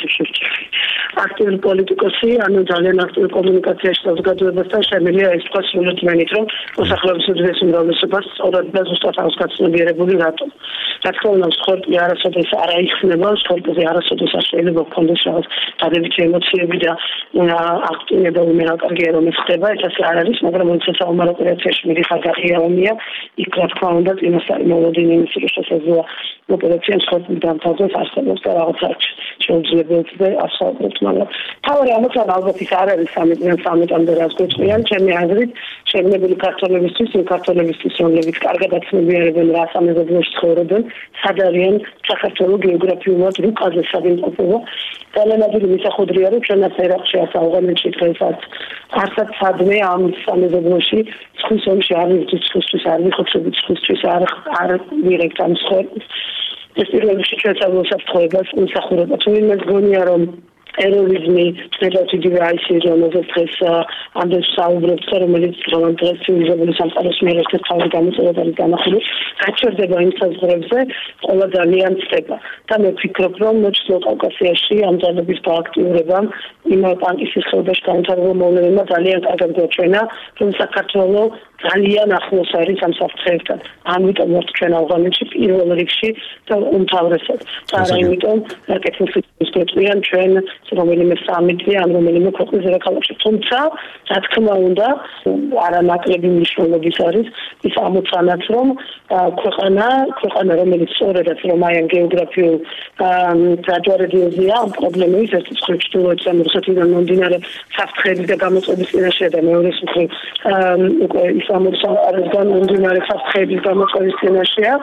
აქტიური პოლიტიკოსი, ანუ ძალიან აქტიურ კომუნიკაციაში საზოგადოებასთან შემიძლია ეს თქვა სრულად მენით, რომ მოსახლეობის უდიდესი უმრავლესობას სწორად და ზუსტად აქვს გაცნობიერებული რატომ. რა თქმა უნდა, სპორტი არასოდეს არ აიხსნება, სპორტზე არასოდეს არ შეიძლება გქონდეს რაღაც დადებითი ემოციები და აქტივობა უმერა კარგია რომ ეს ხდება, ეს ასე არ არის, მაგრამ როცა საომარ ოპერაციაში მიდიხარ ღირაომია, იქ რა თქმა უნდა წინასწარი მოლოდინი იმის რომ შესაძლოა ოპერაციას ხორცი დამთავრდეს არსებობს და რაღაც შეუძლებელია ასაუბროთ, მაგრამ თავი ამიტომ ალბათ ის არ არის სამიტიდან სამიტამდე რაც გვეწყვიან, ჩემი აზრით შემნებელი ქართველებისთვის, იმ ქართველებისთვის, რომლებიც კარგად აცნობიერებენ რა სამეზობლოში ცხოვრობენ, სად არიან საქართველოს გეოგრაფიულად რუკაზე სადიმყოფოა. ძალიან ადვილი მისახოდრია, რომ ჩვენაც ერაყში, ავღანეთში დღესაც არცად სადმე ამ სამეზობლოში ხვის ომში არ ვიძვით ხისთვის, არ ვიხოცებით ხისთვის, არ არ ვირეკთ ამ ცხოვრებას. ეს პირველ რიგში ჩვენ საზოგადოებას უმსახურება. თუ ვინმე გონია, რომ ტერორიზმი ცდილობს იგივე აიცი, რომელზეც დღეს ამდენ საუბრობთ, რომელიც დღეს ცივილიზებული სამყაროს მიერ ერთ-ერთი თავი გამოწვევა არის განახილი, გაჩერდება იმ საზღვრებზე, ყველა ძალიან ცდება. და მე ვფიქრობ, რომ ჩრდილო კავკასიაში ამ ძალების გააქტიურებამ, იმ პანკისის ხეობაში განვითარებულ მოვლენებმა ძალიან კარგად გვაჩვენა, რომ საქართველოს ძალიან ახლოს არის ამ საფრთხეებთან. ამიტომ ვართ ჩვენ ავღანეთში პირველ რიგში და უმთავრესად. და არა იმიტომ, რაკეთებს გვეწყვიან ჩვენ რომელიმე სამიტი ან რომელიმე ქვეყნის დედაქალაქში. თუმცა, რა თქმა უნდა, არანაკლები მნიშვნელობის არის ის ამოცანაც, რომ ქვეყანა, ქვეყანა რომელიც სწორედაც რომ აი ამ გეოგრაფიულ დაჯვარედინზეა ამ პრობლემების ერთ მხრივ ჩრდილოეთ რუსეთიდან მომდინარე საფრთხეების და გამოწვევის წინაშე და მეორეს მხრივ უკვე ისლამური სამყაროსგან მომდინარე საფრთხეების გამოწვევის წინაშეა.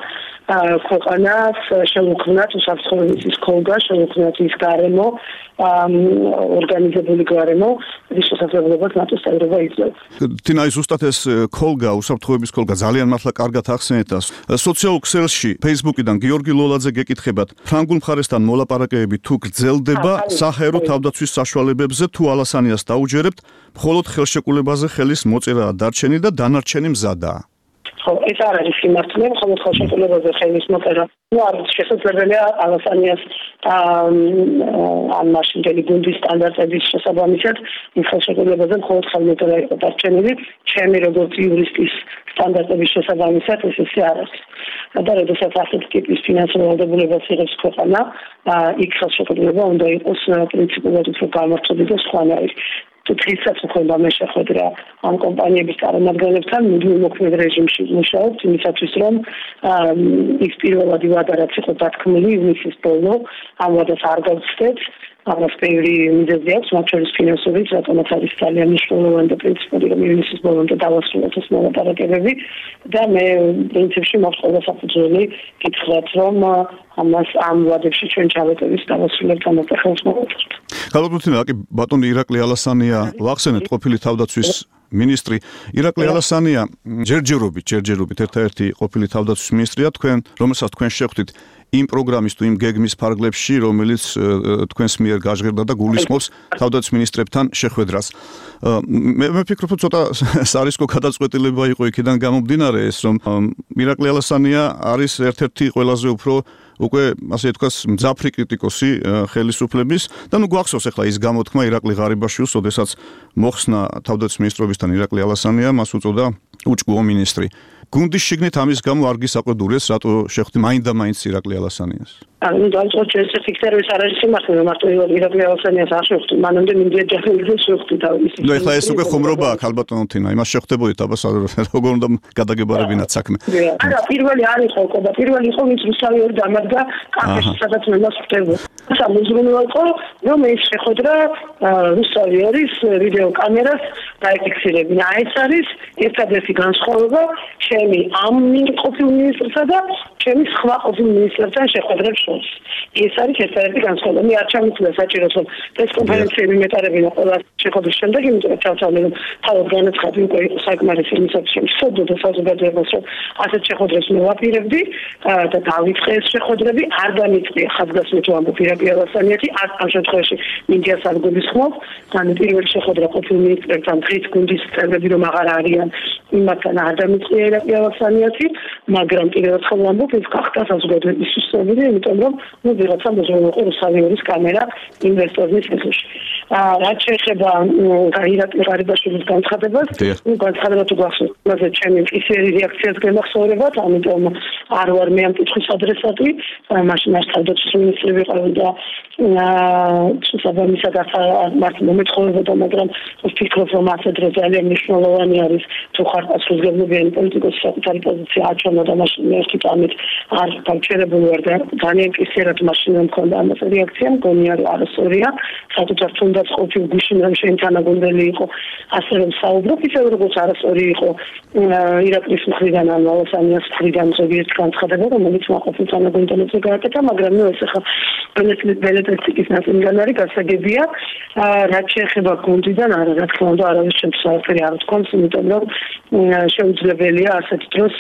ქვეყანას შეუქმნათ უსაფრთხოების ქოლგა, შეუქმნათ ის გარემო, ორგანიზებული გარემო, რის შესაძლებლობას ნატოს წევრობა იძლევა. თინა, ზუსტად ეს ქოლგა, უსაფრთხოების ქოლგა ძალიან მართლა კარგად ახსენეთ. სოციალურ ქსელში Facebook-იდან გიორგი ლოლაძე გეკითხებათ, ფრანგულ მხარესთან მოლაპარაკებები თუ გრძელდება საჰაერო თავდაცვის საშუალებებზე თუ ალასანიას დაუჯერებთ, მხოლოდ ხელშეკრულებაზე ხელის მოწერაა დარჩენი და დანარჩენი მზადაა. ხო, ეს არ არის სიმართლე, ხოლმე ხელშეკრულებაზე ხელის მოწერა. ნუ არ შესაძლებელია ალასანიას ან მაშინდელი გუნდის სტანდარტების შესაბამისად იმ ხელშეკრულებაზე მხოლოდ ხელმოწერა იყო დარჩენილი, ჩემი როგორც იურისტის სტანდარტების შესაბამისად ეს ისე არ არის. და როდესაც ასეთ ტიპის ფინანსურ ვალდებულებას იღებს ქვეყანა, იქ ხელშეკრულება უნდა იყოს პრინციპულად უფრო გამართული და სხვანაირი. თუ დღესაც ხდება მე შეხვედრა ამ კომპანიების წარმომადგენლებთან, მუდმივ მოქმედ რეჟიმში მუშაობთ, იმისათვის რომ ის პირველადი ვადა რაც იყო დათქმული ივნისის ბოლო, ამ ვადას არ გავცდეთ. ამას ბევრი მიზეზი აქვს, მათ შორის ფინანსურიც, რატომაც არის ძალიან მნიშვნელოვანი და პრინციპული, რომ ივნისის ბოლომდე დავასრულოთ ეს მოლაპარაკებები და მე პრინციპში მაქვს ყველა საფუძველი გითხრათ, რომ ამას ამ ვადებში ჩვენ ჩავეტევის დავასრულებთ ამას და ხელს მოვუწყებთ. ხალხოთინა, კი ბატონი ირაკლი ალასანია ვახსენეთ ყოფილი თავდაცვის მინისტრი ირაკლი ალასანია ჯერჯერობით ჯერჯერობით ერთადერთი ყოფილი თავდაცვის მინისტრია თქვენ, რომელსაც თქვენ შეხვდით იმ პროგრამის თუ იმ გეგმის ფარგლებში, რომელიც თქვენს მიერ გაჟღერდა და გულისხმობს თავდაცვის მინისტრებთან შეხვედრას. მე ვფიქრობ, რომ ცოტა სარისკო გადაწყვეტილება იყო იქიდან გამომდინარე ეს, რომ ირაკლი ალასანია არის ერთ-ერთი ყველაზე უფრო უკვე ასე თქვას მძაფრი კრიტიკოსი ხელისუფლების და ნუ გვახსოვს ახლა ის გამოთქმა ირაკლი ღარიბაშვილს, ოდესაც მოხსნა თავდაცვის მინისტრობისთან ირაკლი ალასანია, მას უწოდა უჭკუო მინისტრი. გუნდის შიგნით ამის გამო არ გისაყვედურეს, რატო შეხვდი მაინდა-მაინც ირაკლი ალასანიას? ანუ დაიწყოთ ეს ფიქსერების არ არის სიმართლე, მარტო ირაკლი ალასანიას არ შეხვდი, მანამდე მინდია ჯახელიძეს შეხვდი თავისი. ნუ ეხლა ეს უკვე ხუმრობა აქ ალბათო თინა, იმას შეხვდებოდით აბას როგორ უნდა გადაგებარებინათ საქმე. არა, პირველი არ იყო ყობა, პირველი იყო ვინც რუსთავი ორი დამადგა კაფეში, სადაც მე მას ხვდებოდი. სამუზრუნო იყო, რომ ეს შეხვედრა რუსთავი ორის ვიდეო კამერას დაიფიქსირებინა. ეს არის ერთადერთი განსხვავება ჩემი ამ ყოფილ მინისტრსა და ჩემი სხვა ყოფილ მინისტრებთან შეხვედრებს შორის. ეს არის ერთადერთი განსხვავება. მე არ ჩამოთვლა საჭიროს, რომ პრესკონფერენციები მეტარებინა ყველა შეხვედრის შემდეგ, იმიტომ რომ ჩავთვალე, რომ თავად განაცხადი უკვე იყო საკმარისი იმისათვის, რომ სოდოდა საზოგადოებას, რომ ასეთ შეხვედრებს მოვაპირებდი და დავიწყე ეს შეხვედრები, არ დამიწყია ხაზგასმით ვამბობ ირაკლი ალასანიათი, ამ შემთხვევაში მინდიას არ გულისხმობ, და პირველი შეხვედრა ყოფილ მინისტრებთან დღის გუნდის წევრები რომ აღარ არიან, იმათთან არ დამიწყია ირაკლი ალასანიათი, მაგრამ კიდევ ერთხელ ვამბობ, ეს გახდა საზოგადოების სისტემური, იმიტომ რომ ნუ ვიღაცა მოძრაობა რუსთავი ორის კამერა ინვესტორის ეხლში. რაც შეეხება ირაკლი ღარიბაშვილის განცხადებას, ნუ განცხადება თუ გახსოვთ, მასე ჩემი მყისიერი რეაქციას გემახსოვრებათ, ამიტომ არ ვარ მე ამ კითხვის ადრესატი, მაშინ არ თავდაცვის მინისტრი ვიყავი და შესაბამისად არ მომეწყობოდა, მაგრამ ვფიქრობ, რომ ასე დრო ძალიან მნიშვნელოვანი არის თუ ხარ პასუხისმგებლობიანი პოლიტიკოსი საკუთარი პოზიცია აჩვენა და მაშინ მე ერთი წამით არ გავჩერებული ვარ და ძალიან მყისიერად მაშინ მქონდა ამას რეაქცია, მგონია რომ არასწორია, საკუთარ თუნდაც ყოფილ გუშინ რომ შენ თანაგუნდელი იყო, ასე რომ საუბრობ, ისე როგორც არასწორი იყო ირაკლის მხრიდან ან ალასანიას მხრიდან ზოგიერთ განცხადება, რომელიც მაყოფილ თანაგუნდელებზე გააკეთა, მაგრამ ნუ ეს ახლა ბელეტრისტიკის ნაწილიდან არის გასაგებია, რაც შეეხება გუნდიდან, არა, რა თქმა უნდა, არავის ჩემს საერთოდ არ თქონს, იმიტომ რომ შეუძლებელია ასეთ დროს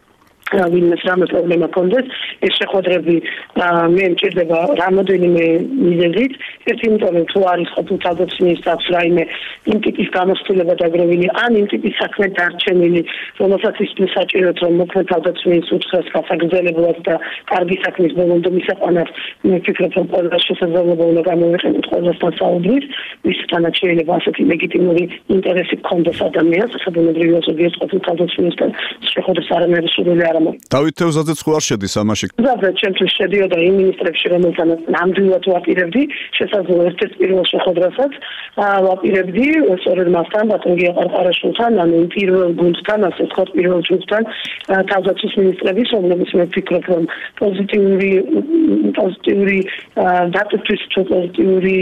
ვინმეს რამე პრობლემა კონდეს, ეს შეხვედრები მე მჭირდება რამოდენიმე მიზეზით, ერთი იმიტომ რომ თუ არის ყოფილ თავდაცვის მინისტრს რაიმე იმ ტიპის გამოცდილება დაგროვილი, ან იმ ტიპის საქმე დარჩენილი, რომელსაც ის საჭიროა, რომ მოქმედ თავდაცვის მინისტრს უთხრას გასაგრძელებლად და კარგი საქმის ბოლომდე მისაყვანად, მე ვფიქრობ, რომ ყველა შესაძლებლობა უნდა გამოვიყენოთ ყველასთან საუბრის, მისთანაც შეიძლება ასეთი ლეგიტიმური ინტერესი გქონდეს ადამიანს, საბუნებრივია ზოგიერთ ყოფილ თავდაცვის მინისტრს შეხვედრის არანაირი სურვილი არ დავით თევზაძეც ხო არ შედის ამაში? ზოგადად ჩემთვის შედიოდა იმ მინისტრებში, რომელთანაც ნამდვილად ვაპირებდი, შესაძლოა ერთ-ერთ პირველ შეხვედრასაც ვაპირებდი, სწორედ მასთან, ბატონ გია ყარყარაშვილთან, ანუ იმ პირველ გუნდთან, ასე ვთქვათ, პირველ ჯგუფთან, თავდაცვის მინისტრების, რომლებიც მე ვფიქრობ, რომ პოზიტიური პოზიტიური დატვირთვის თუ პოზიტიური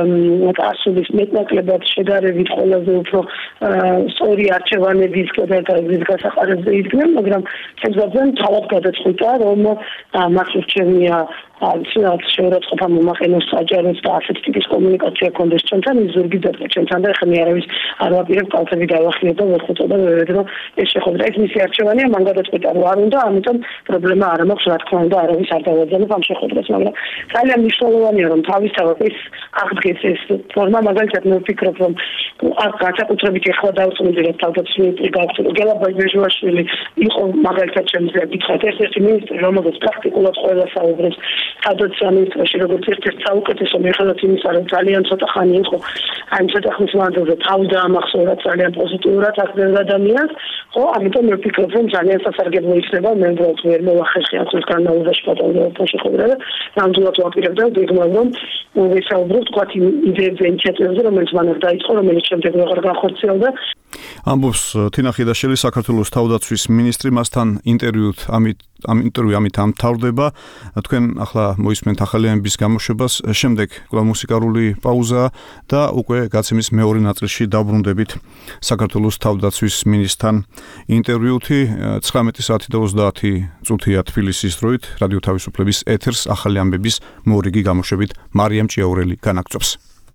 ასულის მეტნაკლებად შედარებით ყველაზე უფრო სწორი არჩევანების გადაგების გასაყარებზე იდგნენ, მაგრამ თევზაძემ თავად გადაწყვიტა, რომ მას ურჩევნია ალბათ შეურაცხყოფა მომაყენოს საჯაროს და ასეთ ტიპის კომუნიკაცია კონდეს ჩვენთან, ის ზურგი დადგა ჩვენთან და ახლა მე არავის არ ვაპირებ კალთები დავახლიებ და ვერხუწო და ვერედრო ეს შეხვედრა ეს მისი არჩევანია, მან გადაწყვიტა რომ არ უნდა, ამიტომ პრობლემა არ მაქვს, რა თქმა უნდა, არავის არ დავაძალებ ამ შეხვედრას, მაგრამ ძალიან მნიშვნელოვანია რომ თავისთავად ეს აღდგეს ეს ფორმა, მაგალითად მე ვფიქრობ, რომ აქ განსაკუთრებით ეხლა დავწუნდი რომ თავდაცვის მინისტრი გახდა გელა ბაიჟუაშვილი იყო მაგალითად შემიძლია გითხრათ ერთ-ერთი მინისტრი რომელსაც პრაქტიკულად ყველა საუბრობს თავდაცვის მინისტრიაში როგორც ერთ-ერთი საუკეთესო მიხედვით იმისა რომ ძალიან ცოტა ხანი იყო აი ცოტა ხნის მანძილზე თავი დაამახსოვრა ძალიან პოზიტიურად აქ ადამიანს ხო ამიტომ მე ვფიქრობ რომ ძალიან სასარგებლო იქნება მე უბრალოდ ვერ მოვახერხე ახლის განმავლობაში პატარაობთან შეხვედრა და ნამდვილად ვაპირებდა გეგმავ რომ ვისაუბროთ თქვა იმ იდეებზე ინიციატივებზე რომელიც მან დაიწყო რომელიც შემდეგ აღარ განხორციელდა ამბობს თინა ხიდაშელი საქართველოს თავდაცვის მინისტრი მასთან ინტერვიუთ ამით ამ ინტერვიუ ამით ამთავრდება თქვენ ახლა მოისმენთ ახალი ამბის გამოშვებას შემდეგ კვლავ მუსიკალური პაუზა და უკვე გაცემის მეორე ნაწილში დაბრუნდებით საქართველოს თავდაცვის მინისტრთან ინტერვიუთი ცხრამეტი საათი და ოცდაათი წუთია თბილისის დროით რადიო თავისუფლების ეთერს ახალი ამბების მორიგი გამოშვებით მარიამ ჭიაურელი განაგწობს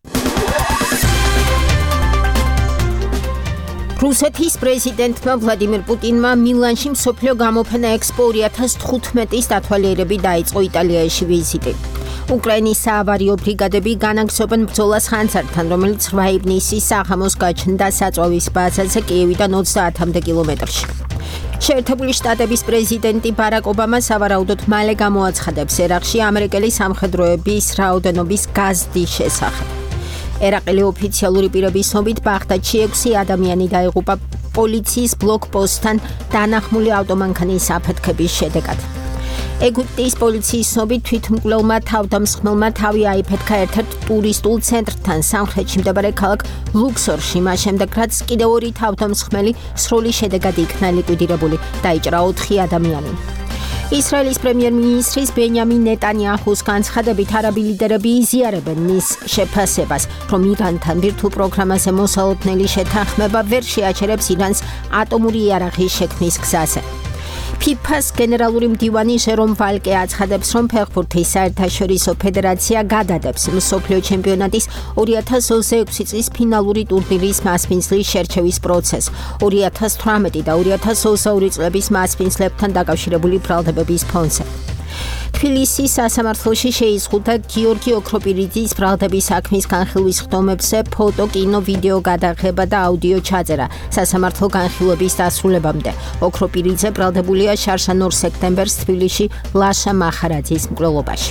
რუსეთის პრეზიდენტმა ვლადიმირ პუტინმა მილანში მსოფლიო გამოფენა ექსპო ორი ათას თხუთმეტის დათვალიერებით დაიწყო იტალიაში ვიზიტი. უკრაინის საავარიო ბრიგადები განაგრძობენ ბრძოლას ხანძართან, რომელიც რვა ივნისის საღამოს გაჩნდა საწვავის ბაზაზე კიევიდან ოცდაათამდე კილომეტრში. შეერთებული შტატების პრეზიდენტი ბარაკ ობამა სავარაუდოდ მალე გამოაცხადებს ერაყში ამერიკელი სამხედროების რაოდენობის გაზრდის შესახებ. ერაყელი ოფიციალური პირების ცნობით ბაღდადში ექვსი ადამიანი დაიღუპა პოლიციის ბლოკპოსტთან დანახმული ავტომანქანის აფეთქების შედეგად. ეგვიპტის პოლიციის ცნობით თვითმკვლელმა თავდამსხმელმა თავი აიფეთქა ერთ-ერთ ტურისტულ ცენტრთან სამხრეთში მდებარე ქალაქ ლუქსორში, მას შემდეგ რაც კიდევ ორი თავდამსხმელი სრული შედეგად იქნა ლიკვიდირებული, დაიჭრა ოთხი ადამიანი. ისრაელის პრემიერ-მინისტრის ბენიამინ ნეტანიაჰუს განცხადებით არაბი ლიდერები იზიარებენ მის შეფასებას, რომ ირანთან ბირთვულ პროგრამაზე მოსალოდნელი შეთანხმება ვერ შეაჩერებს ირანს ატომური იარაღის შექმნის გზაზე. ფიფას გენერალური მდივანი ჟერომ ვალკე აცხადებს, რომ ფეხბურთის საერთაშორისო ფედერაცია გადადებს მსოფლიო ჩემპიონატის ორი ათას ოცდაექვსი წლის ფინალური ტურნირის მასპინძლის შერჩევის პროცესს, ორი ათას თვრამეტი და ორი ათას ოცდაორი წლების მასპინძლებთან დაკავშირებული ბრალდებების ფონზე. თბილისის სასამართლოში შეიზღუდა გიორგი ოქროპირიძის ბრალდების საქმის განხილვის ხდომებზე ფოტო, კინო, ვიდეო გადაღება და აუდიო ჩაწერა სასამართლო განხილვების დასრულებამდე. ოქროპირიძე ბრალდებულია შარშან ორ სექტემბერს თბილისში ლაშა მახარაძის მკვლელობაში.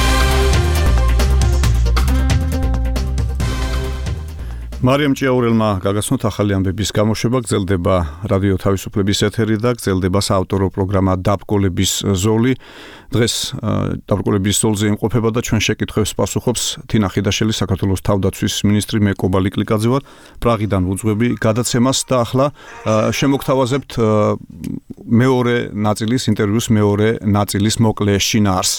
მარიამ ჭიაურელმა გაგაცნოთ ახალი ამბების გამოშვება, გრძელდება რადიო თავისუფლების ეთერი და გრძელდება საავტორო პროგრამა დაბრკოლების ზოლი. დღეს დაბრკოლების ზოლზე იმყოფება და ჩვენ შეკითხვებს პასუხობს თინა ხიდაშელი საქართველოს თავდაცვის მინისტრი მეკობა ლიკლიკაძე ვარ. პრაღიდან ვუძღვები გადაცემას და ახლა შემოგთავაზებთ მეორე ნაწილის ინტერვიუს მეორე ნაწილის მოკლე შინაარს.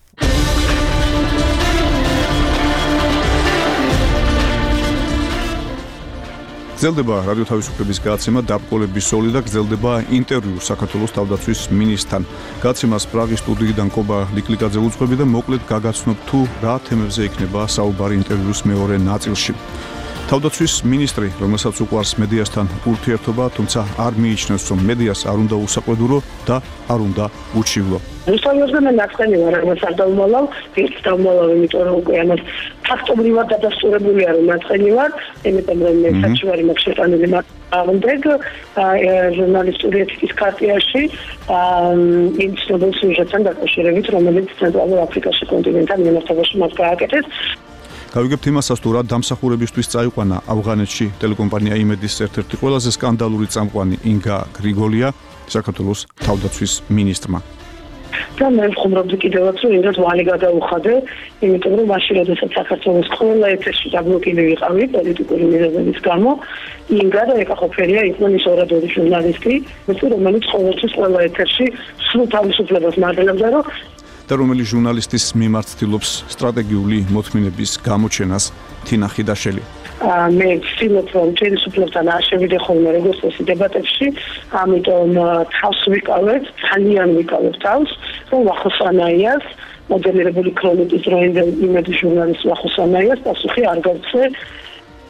გრძელდება რადიო თავისუფლების გადაცემა დაბრკოლების ზოლი და გრძელდება ინტერვიუ საქართველოს თავდაცვის მინისტრთან. გადაცემას პრაღის სტუდიიდან კობა ლიკლიკაძე უძღვები და მოკლედ გაგაცნობ თუ რა თემებზე იქნება საუბარი ინტერვიუს მეორე ნაწილში. თავდაცვის მინისტრი, რომელსაც უყვარს მედიასთან ურთიერთობა, თუმცა არ მიიჩნევს, რომ მედიას არ უნდა უსაყვედურო და არ უნდა უჩივლო. რუსთავიორზე მე ნახტენი ვარ, ამას არ დავმალავ, ერთ დავმალავ, იმიტომ რომ უკვე ამას ფაქტობრივად დადასტურებულია, რომ ნახტენი ვარ, იმიტომ რომ მე საჩივარი მაქვს შეტანილი მაგამდე ჟურნალისტური ეთიკის ქარტიაში იმ ცნობილ სიუჟეტთან დაკავშირებით, რომელიც ცენტრალურ აფრიკაში კონტინენტთან მიმართებაში მას გააკეთეს. გავიგებთ იმასაც, თუ რა დამსახურებისთვის წაიყვანა ავღანეთში ტელეკომპანია იმედის ერთ-ერთი ყველაზე სკანდალური წამყვანი ინგა გრიგოლია საქართველოს თავდაცვის მინისტრმა. და მე ვხუმრობდი კიდევაც, რომ იმას ვალი გადაუხადე, იმიტომ რომ მაშინ, როდესაც საქართველოს ყველა ეთერში დაბლოკილი ვიყავი პოლიტიკური მიზეზების გამო, ინგა და ეკა ყოფილია იყვნენ ის ორადორი ჟურნალისტი, რომელიც ყოველთვის ყველა ეთერში სრულ თავისუფლებას მართავდა, რომ და რომელიც ჟურნალისტის მიმართ ცდილობს სტრატეგიული მოთმინების გამოჩენას თინა ხიდაშელი. მე ვცდილობ რომ ხელისუფლებთან არ შევიდე ხოლმე როგორც ეს დებატებში, ამიტომ თავს ვიკავებ, ძალიან ვიკავებ თავს, რომ ვახოსანაიას, მოდელირებული ქრონიკის დროინდელ იმედის ჟურნალისტ ვახოსანაიას პასუხი არ გავცე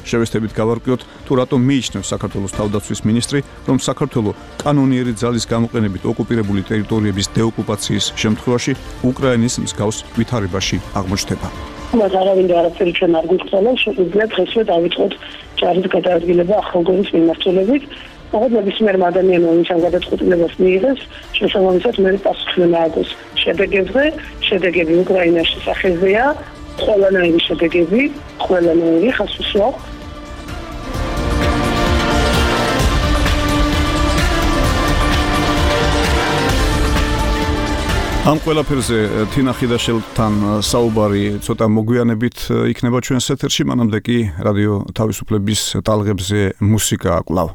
შევესწრებით გავარკვიოთ, თუ რატომ მიიჩნევს საქართველოს თავდაცვის მინისტრი, რომ საქართველოს კანონიერი ძალის გამოყენებით ოკუპირებული ტერიტორიების დეოკუპაციის შემთხვევაში უკრაინის მსგავს ვითარებაში აღმოჩნდება. მას არავინ არაფერი ჩვენ არ გვიწყობს, შეგვიძლია დღესვე დავიწყოთ ჯარის გადაადგილება ახალგორის მიმართულებით. Აღარ ნებისმიერ ადამიანმა ვინც ამ გადაწყვეტილებას მიიღეს, შესაბამისად მე პასუხი მააგოს შედეგებზე, შედეგები უკრაინაში სახეზეა, ყველანაირი შედეგები, ყველანაირი ხასუსვა. ამ ყველაფერზე თინა ხიდაშელთან საუბარი ცოტა მოგვიანებით იქნება ჩვენს ეთერში, მანამდე კი რადიო თავისუფლების ტალღებზე მუსიკა კვლავ.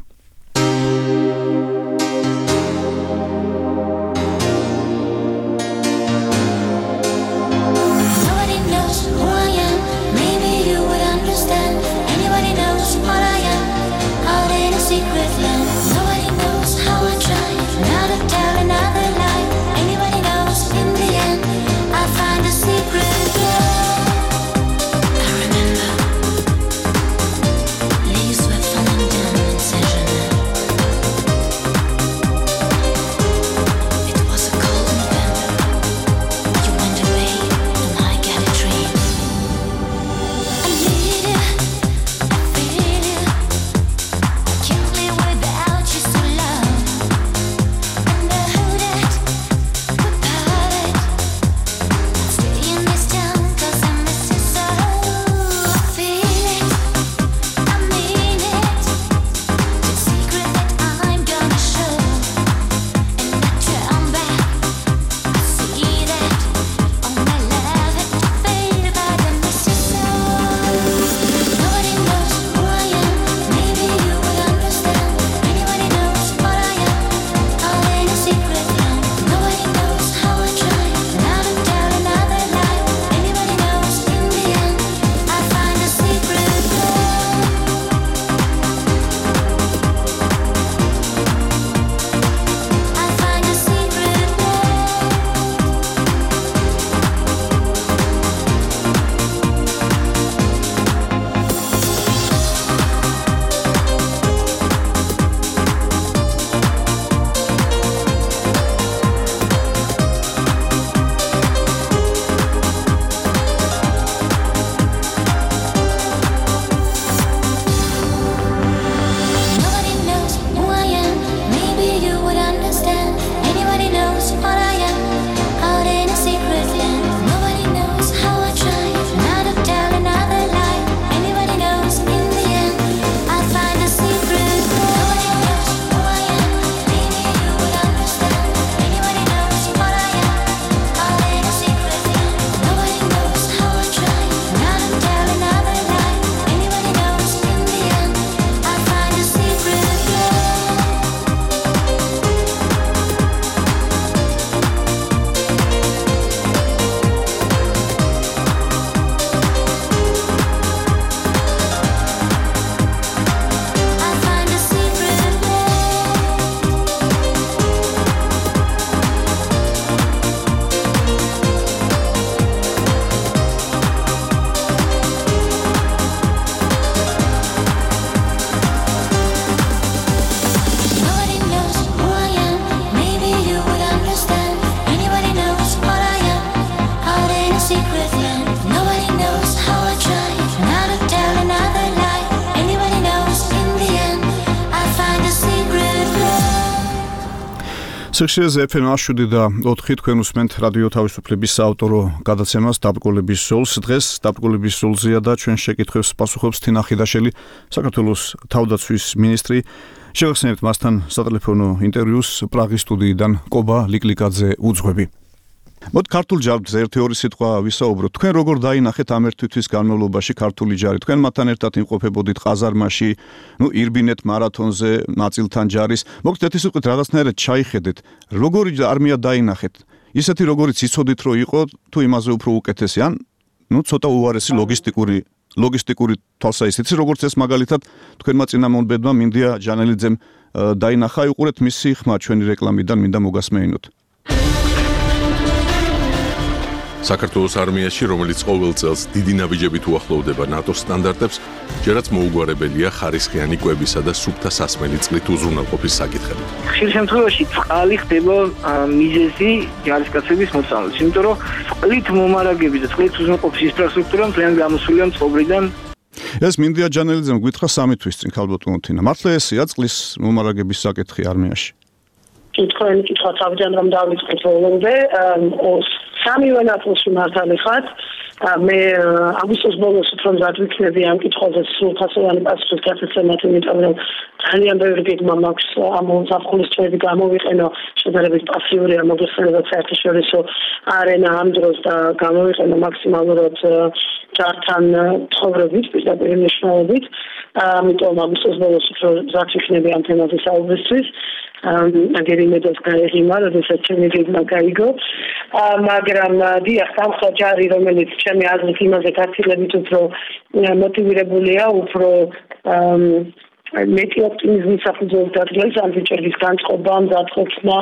სიხშირეზე ეფ ემ შვიდი და ოთხი თქვენ უსმენთ რადიო თავისუფლების საავტორო გადაცემას დაბრკოლების ზოლს. დღეს დაბრკოლების ზოლზეა და ჩვენ შეკითხვებს პასუხობს თინა ხიდაშელი, საქართველოს თავდაცვის მინისტრი. შევახსენებთ მასთან სატელეფონო ინტერვიუს პრაღის სტუდიიდან კობა ლიკლიკაძე უძღვები. მოდ ქართულ ჯარზე ერთი ორი სიტყვა ვისაუბროთ. თქვენ როგორ დაინახეთ ამ ერთი თვის განმავლობაში ქართული ჯარი? თქვენ მათთან ერთად იმყოფებოდით ყაზარმაში, ნუ ირბინეთ მარათონზე, ნაწილთან ჯარის. მოგეთ ერთი სიტყვით რაღაცნაირად ჩაიხედეთ. როგორი არმია დაინახეთ? ისეთი როგორიც იცოდით რომ იყო, თუ იმაზე უფრო უკეთესი, ან ნუ ცოტა უარესი ლოგისტიკური ლოგისტიკური თვალსაზრისით, როგორც ეს მაგალითად თქვენმა წინამორბედმა მინდია ჯანელიძემ დაინახა, იყურეთ მისი ხმა ჩვენი რეკლამიდან, მინდა მოგასმეინოთ. საქართველოს არმიაში, რომელიც ყოველ წელს დიდი ნაბიჯებით უახლოვდება ნატოს სტანდარტებს, ჯერაც მოუგვარებელია ხარისხიანი კვებისა და სუფთა სასმელი წყლით უზრუნველყოფის საკითხები. ხშირ შემთხვევაში წყალი ხდება მიზეზი ჯარისკაცების მოწამვლის, იმიტომ რომ წყლით მომარაგების და წყლით უზრუნველყოფის ინფრასტრუქტურა მთლიან გამოსულია მწყობრიდან. ეს მინდია ჯანელიძემ გითხრა სამი თვის წინ ქალბატონო თინა. მართლა ესეა წყლის მომარაგების საკითხი არმიაში? თქვენ კითხვა თავიდან რომ დავიწყოთ ბოლომდე, სამივე ნაწილში მართალი ხართ. მე აგვისტოს ბოლოს უფრო მზად ვიქნები ამ კითხვაზე სრულფასოვანი პასუხის გასაცემად, იმიტომ რომ ძალიან ბევრი გეგმა მაქვს ამ ზაფხულის თვეები გამოვიყენო, შედარებით პასიური ამოგხსენება საერთაშორისო არენა ამ დროს და გამოვიყენო მაქსიმალურად ჯართან ცხოვრებით, პირდაპირ მნიშვნელობით. ამიტომ აგვისტოს ბოლოს უფრო მზად ვიქნები ამ თემაზე საუბრისთვის. აგერ იმედოს გაეღიმა, როდესაც ჩემი გეგმა გაიგო. მაგრამ დიახ, სამხო ჯარი, რომელიც ჩემი აზრით იმაზე გაცილებით უფრო მოტივირებულია, უფრო მეტი ოპტიმიზმის საფუძველს დადგეს ამ ბიჭების განწყობა, მზადყოფნა,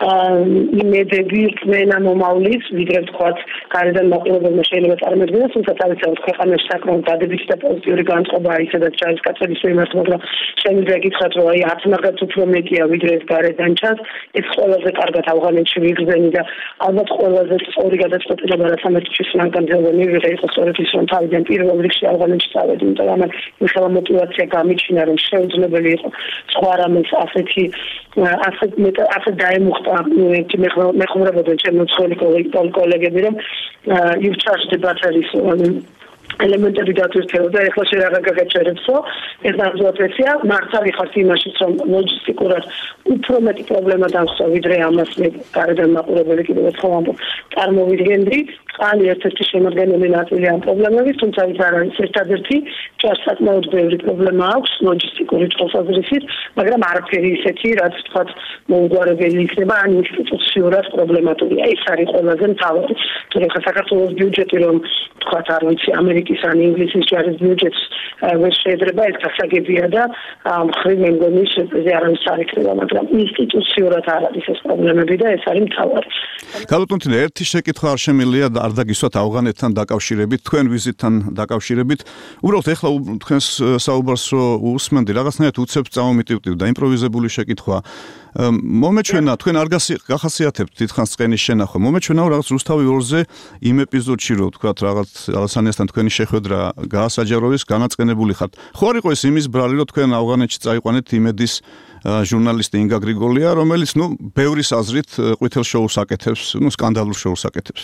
იმედები რწმენა მომავლის, ვიდრე ვთქვათ, გარედან მაყურებელმა შეიძლება წარმოედგინოს, თუმცა თავისთავად ქვეყანაში საკმაოდ დადებითი და პოზიტიური განწყობაა ისედაც ჯარისკაცების მიმართ, მაგრამ შემიძლია გითხრათ, რომ აი ათ მაგათ უფრო მეტია, ვიდრე ეს გარედან ჩანს, ეს ყველაზე კარგად ავღანეთში ვიგრძენი და ალბათ ყველაზე სწორი გადაწყვეტილება, რაც ამ ერთში სანაკანძელზე მივიღე, იყო სწორედ ის, რომ თავიდან პირველ რიგში ავღანეთში წავედი, იმიტომ რომ ამან მიხელა მოტივაცია გამიჩინა, რომ შეუძლებელი იყო სხვა რამეს ასეთი ასეთ ასეთ დაემუხტა მეხმარებოდნენ ჩემი უცხოელი კოლეგები, რომ you charge the batteries ელემენტები დათვირთებოდა, ეხლა შეიძლება გაგაჩერებსო, ეს ნამდვილადია, მართალი ხართ იმაშიც, რომ ლოჯისტიკურად უფრო მეტი პრობლემა დამხსა, ვიდრე ამას მე გარედან მაყურებელი კიდევ ერთხელ ამბობ, წარმოვიდგენდი, წყალი ერთ-ერთი შემადგენელი ნაწილი ამ პრობლემების, თუმცა ის არ არის ერთადერთი, ჯარს საკმაოდ ბევრი პრობლემა აქვს, ლოჯისტიკური თვალსაზრისით, მაგრამ არაფერი ისეთი, რაც თქვათ მოუგვარებელი იქნება, ან ინსტიტუციურად პრობლემატურია. ეს არის ყველაზე მთავარი. თორე ხა საქართველოს ბიუჯეტი რომ თქვათ არ ვიცი, ამერიკის ან ინგლისის ჯარის ბიუჯეტს ვერ შეედრება, ეს გასაგებია და მხრივ მე მგონი შეზე არავის არ იქნება, მაგრამ ინსტიტუციურად არ არის ეს პრობლემები და ეს არის მთავარი. ქალბატონო, ერთი შეკითხვა არ შემიძლია არ დაგისვათ ავღანეთთან დაკავშირებით, თქვენ ვიზიტთან დაკავშირებით. უბრალოდ ეხლა თქვენს საუბარს რო უსმენდი, რაღაცნაირად უცებ წამომიტივტივ და იმპროვიზებული შეკითხვა. მომეჩვენა, თქვენ არ გახასიათებთ დიდხანს წყენის შენახვა. მომეჩვენა რაღაც რუსთავი ორზე იმ ეპიზოდში რო თქვათ რაღაც ალასანიასთან თქვენი შეხვედრა გაასაჯაროვის განაწყენებული ხართ. ხო არ იყო ეს იმის ბრალი, რომ თქვენ ავღანეთში წაიყვანეთ იმედის ჟურნალისტი ინგა გრიგოლია, რომელიც ნუ ბევრის აზრით ყვითელ შოუს აკეთებს, ნუ სკანდალურ შოუს აკეთებს.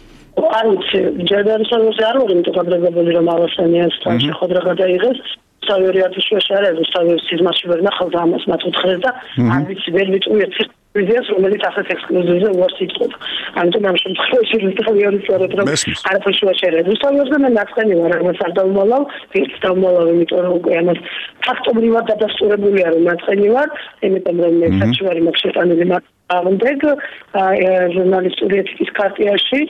არ ვიცი, ჯერდარისაზე არ ვარ იმიტომ გაბრაზებული, რომ ალასანიასთან შეხვედრა გადაიღეს. თავი ათასში არ არის, თავი სიზმარში ვერ ნახავდა ამას მათ უთხრეს და არ ვიცი ვერ ვიტყვი ერთ ვიზიას, რომელიც ასეთ ექსკლუზივზე უარს იტყობა. ამიტომ ამ შემთხვევაში თავი არის სწორად რომ არაფერში ვაჩერებ. თავიზე მე ნაწყენი ვარ, ამას არ დავმალავ, ვერც დავმალავ, იმიტომ რომ უკვე ამას ფაქტობრივად დადასტურებულია, რომ ნაწყენი ვარ, იმიტომ რომ მე საჩივარი მაქვს შეტანილი მათ ამдаг ჟურნალისტური ეთიკის ქარტიაში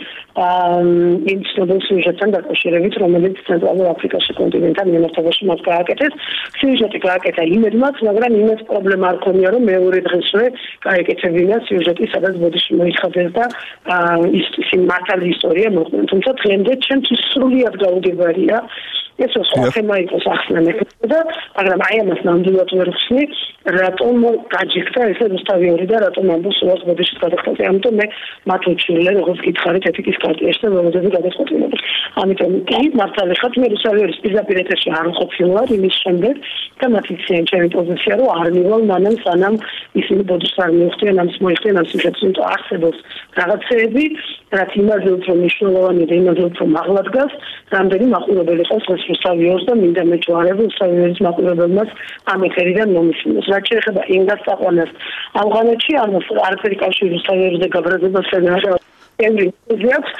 იმ ცნობილ სიუჟეტთან დაკავშირებით, რომელიც ცენტრალურ აფრიკაში კონტინენტთან მიმართებაში მას გააკეთეს. სიუჟეტი გააკეთა იმედმაც, მაგრამ იმას პრობლემა არ ქონია, რომ მეორე დღესვე გაეკეთებინა სიუჟეტი, სადაც ბოდიში მოიხადეს და ის მართალი ისტორია მოხდა. თუმცა დღემდე ჩემთვის სრულიად გაუგებარია ეს სხვა თემა იყოს ახლა და მაგრამ აი ამას ნამდვილად ვერ ხსნი, რატომ გაჯიქდა ესე რუსთავი ორი და რატომ ამბობს უარს ბოდიშის გადახდაზე. ამიტომ მე მათ უჩვენე, როგორც გითხარით ეთიკის ქარტიაში და მომდეზე გადაწყვეტილება. ამიტომ კი მართალი ხართ, მე რუსთავი ორის პირდაპირ ეთერში არ მყოფილვარ იმის შემდეგ და მათ იციან ჩემი პოზიცია, რომ არ მივალ მანამ სანამ ისინი ბოდიშს არ მიუხდიან, ამის მოიხდიან ამ სიუჟეტს, იმიტომ არსებობს რაღაცეები, რაც იმაზე უფრო მნიშვნელოვანია და იმაზე უფრო მაღლა დგას, რამდენი მაყურებელი ყავს რუსთავი ორს და მინდა მე ჯვარები რუსთავი ორის მაყურებელმაც ამ ეთერიდან მომისმინოს. რაც შეეხება ინგას წაყვანას ავღანეთში, ამას არაფერი კავშირი რუსთავი ორზე გაბრაზებას არ აქვს. ევროპაზიაც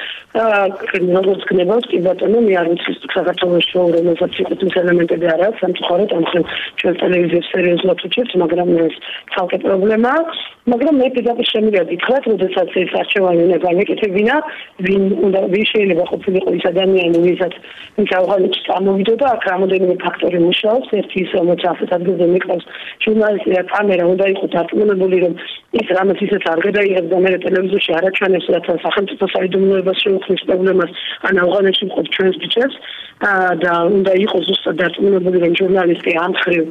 როგორც გნებავს კი ბატონო, მე არ ვიცი საქართველოს შოუ რომელსაც იყვის ელემენტები არ აქვს, სამწუხაროდ ამ ხელ ჩვენ ტელევიზიას სერიოზულად უჩვენთ, მაგრამ ეს ცალკე პრობლემაა. მაგრამ მე პირდაპირ შემიძლია გითხრათ, როდესაც ეს არჩევანი უნდა განეკეთებინა, ვინ უნდა ვინ შეიძლება ყოფილიყო ის ადამიანი, ვისაც ვინც ავღანეთში წამოვიდოდა, აქ რამოდენიმე ფაქტორი მუშაობს. ერთი ის, რომ ასეთ ადგილზე მიყავს ჟურნალისტი და კამერა უნდა იყოს დარწმუნებული, რომ ის რამაც ისეც არ გადაიღებს და მე ტელევიზორში არ აჩვენებს, რაც სახელმწიფო საიდუმლოებას შეუქმნის პრობლემას ან ავღანეთში მყოფ ჩვენს ბიჭებს და უნდა იყოს ზუსტად დარწმუნებული რომ ჟურნალისტი ამ ხრივ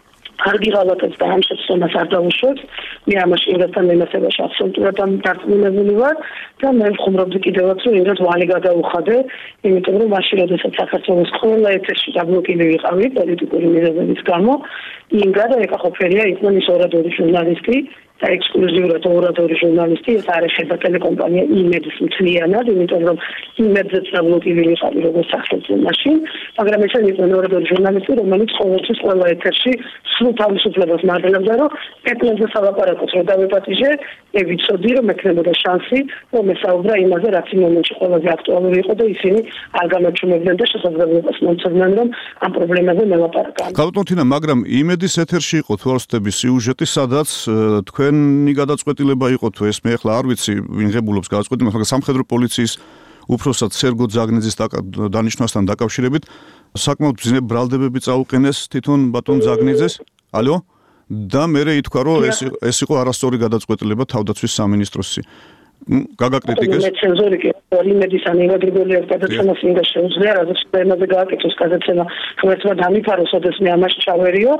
კარგი ღალატებს და ამ შეცდომას არ დაუშვებს. მე ამაში ინგრესთან მემასებაში აბსოლუტურად დარწმუნებული ვარ და მე ვხუმრობდი კიდევაც რომ ინგრეს ვალი გადაუხადე, იმიტომ რომ მაშინ როდესაც საქართველოს ყველა ეთერში დაბლოკილი ვიყავი პოლიტიკური მიზეზების გამო, ინგა და ეკახოფერია იყვნენ ის ორადორი ჟურნალისტი და ექსკლუზიურად ორადორი ჟურნალისტი, ეს არ ეხება ტელეკომპანია იმედის მთლიანად, იმიტომ რომ იმედზეც დაბლოკილი ვიყავი როგორც სახელმწიფო მაშინ, მაგრამ ეს იყვნენ ორადორი ჟურნალისტი, რომელიც ყოველთვის ყველა ეთერში სულ თავისუფლებას მართავდა, რომ ეთნოზე სალაპარაკოს რომ დავეპატიჟე, მე ვიცოდი რომ ექნებოდა შანსი, რომ ესაუბრა იმაზე, რაც იმ მომენტში ყველაზე აქტუალური იყო და ისინი არ გამაჩვენებდნენ და შესაძლებლობას მომცემდნენ, რომ ამ პრობლემაზე მელაპარაკან. კალტონთინა, მაგრამ იმედის ეთერში იყო თუ არ ვცდები სიუჟეტი, სადაც თქვენი გადაწყვეტილება იყო თუ ეს მე ახლა არ ვიცი, ვინ ღებულობს გადაწყვეტილებას, მაგრამ სამხედრო პოლიციის უფროსად სერგო ძაგნიძის დანიშნვასთან დაკავშირებით საკმაოდ ბრძნე ბრალდებები წაუყენეს თვითონ ბატონ ძაგნიძეს. ალო? და მერე ითქვა რომ ეს ეს იყო არასწორი გადაწყვეტილება თავდაცვის სამინისტროსი. გაგაკრიტიკეს? მე ცენზორი კი იმედის ან ევაგრიბოლიას გადაცემას ინდა შეუძლია, რადგან შემაზე გააკეთოს გადაცემა, ღმერთმა დამიფაროს, ოდეს მე ამაში ჩავერიო.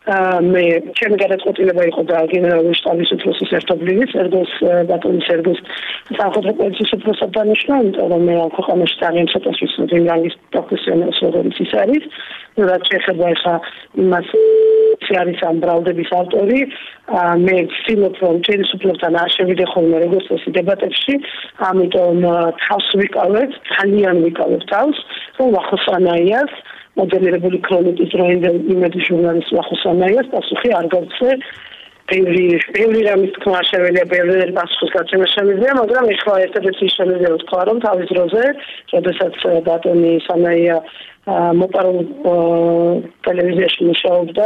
მე ჩემი გადაწყვეტილება იყო და გენერალური შტაბის უფროსის ერთობლივი სერგოს ბატონის სერგოს სამხედრო პოლიციის უფროსად დანიშნა, იმიტომ რომ მე ამ ქვეყანაში ძალიან ცოტა ვიცნობ იმ რანგის პროფესიონალს, როგორც ის არის. რაც შეეხება ახლა იმას არის ამ ბრალდების ავტორი, მე ვცდილობ რომ ხელისუფლებთან არ შევიდე ხოლმე როგორც წესი დებატებში, ამიტომ თავს ვიკავებ, ძალიან ვიკავებ თავს, რომ ვახოსანაიას მოდელირებული ქრონიკის დროინდელ იმედის ჟურნალისტ ვახოსანაიას პასუხი არ გავცე. ბევრი ბევრი რამის თქმა შეველია, ბევრი პასუხის გაცემა შემიძლია, მაგრამ ეხლა ერთადერთი შემიძლია ვთქვა, რომ თავის დროზე, როდესაც ბატონი სანაია მოპარულ ტელევიზიაში მუშაობდა,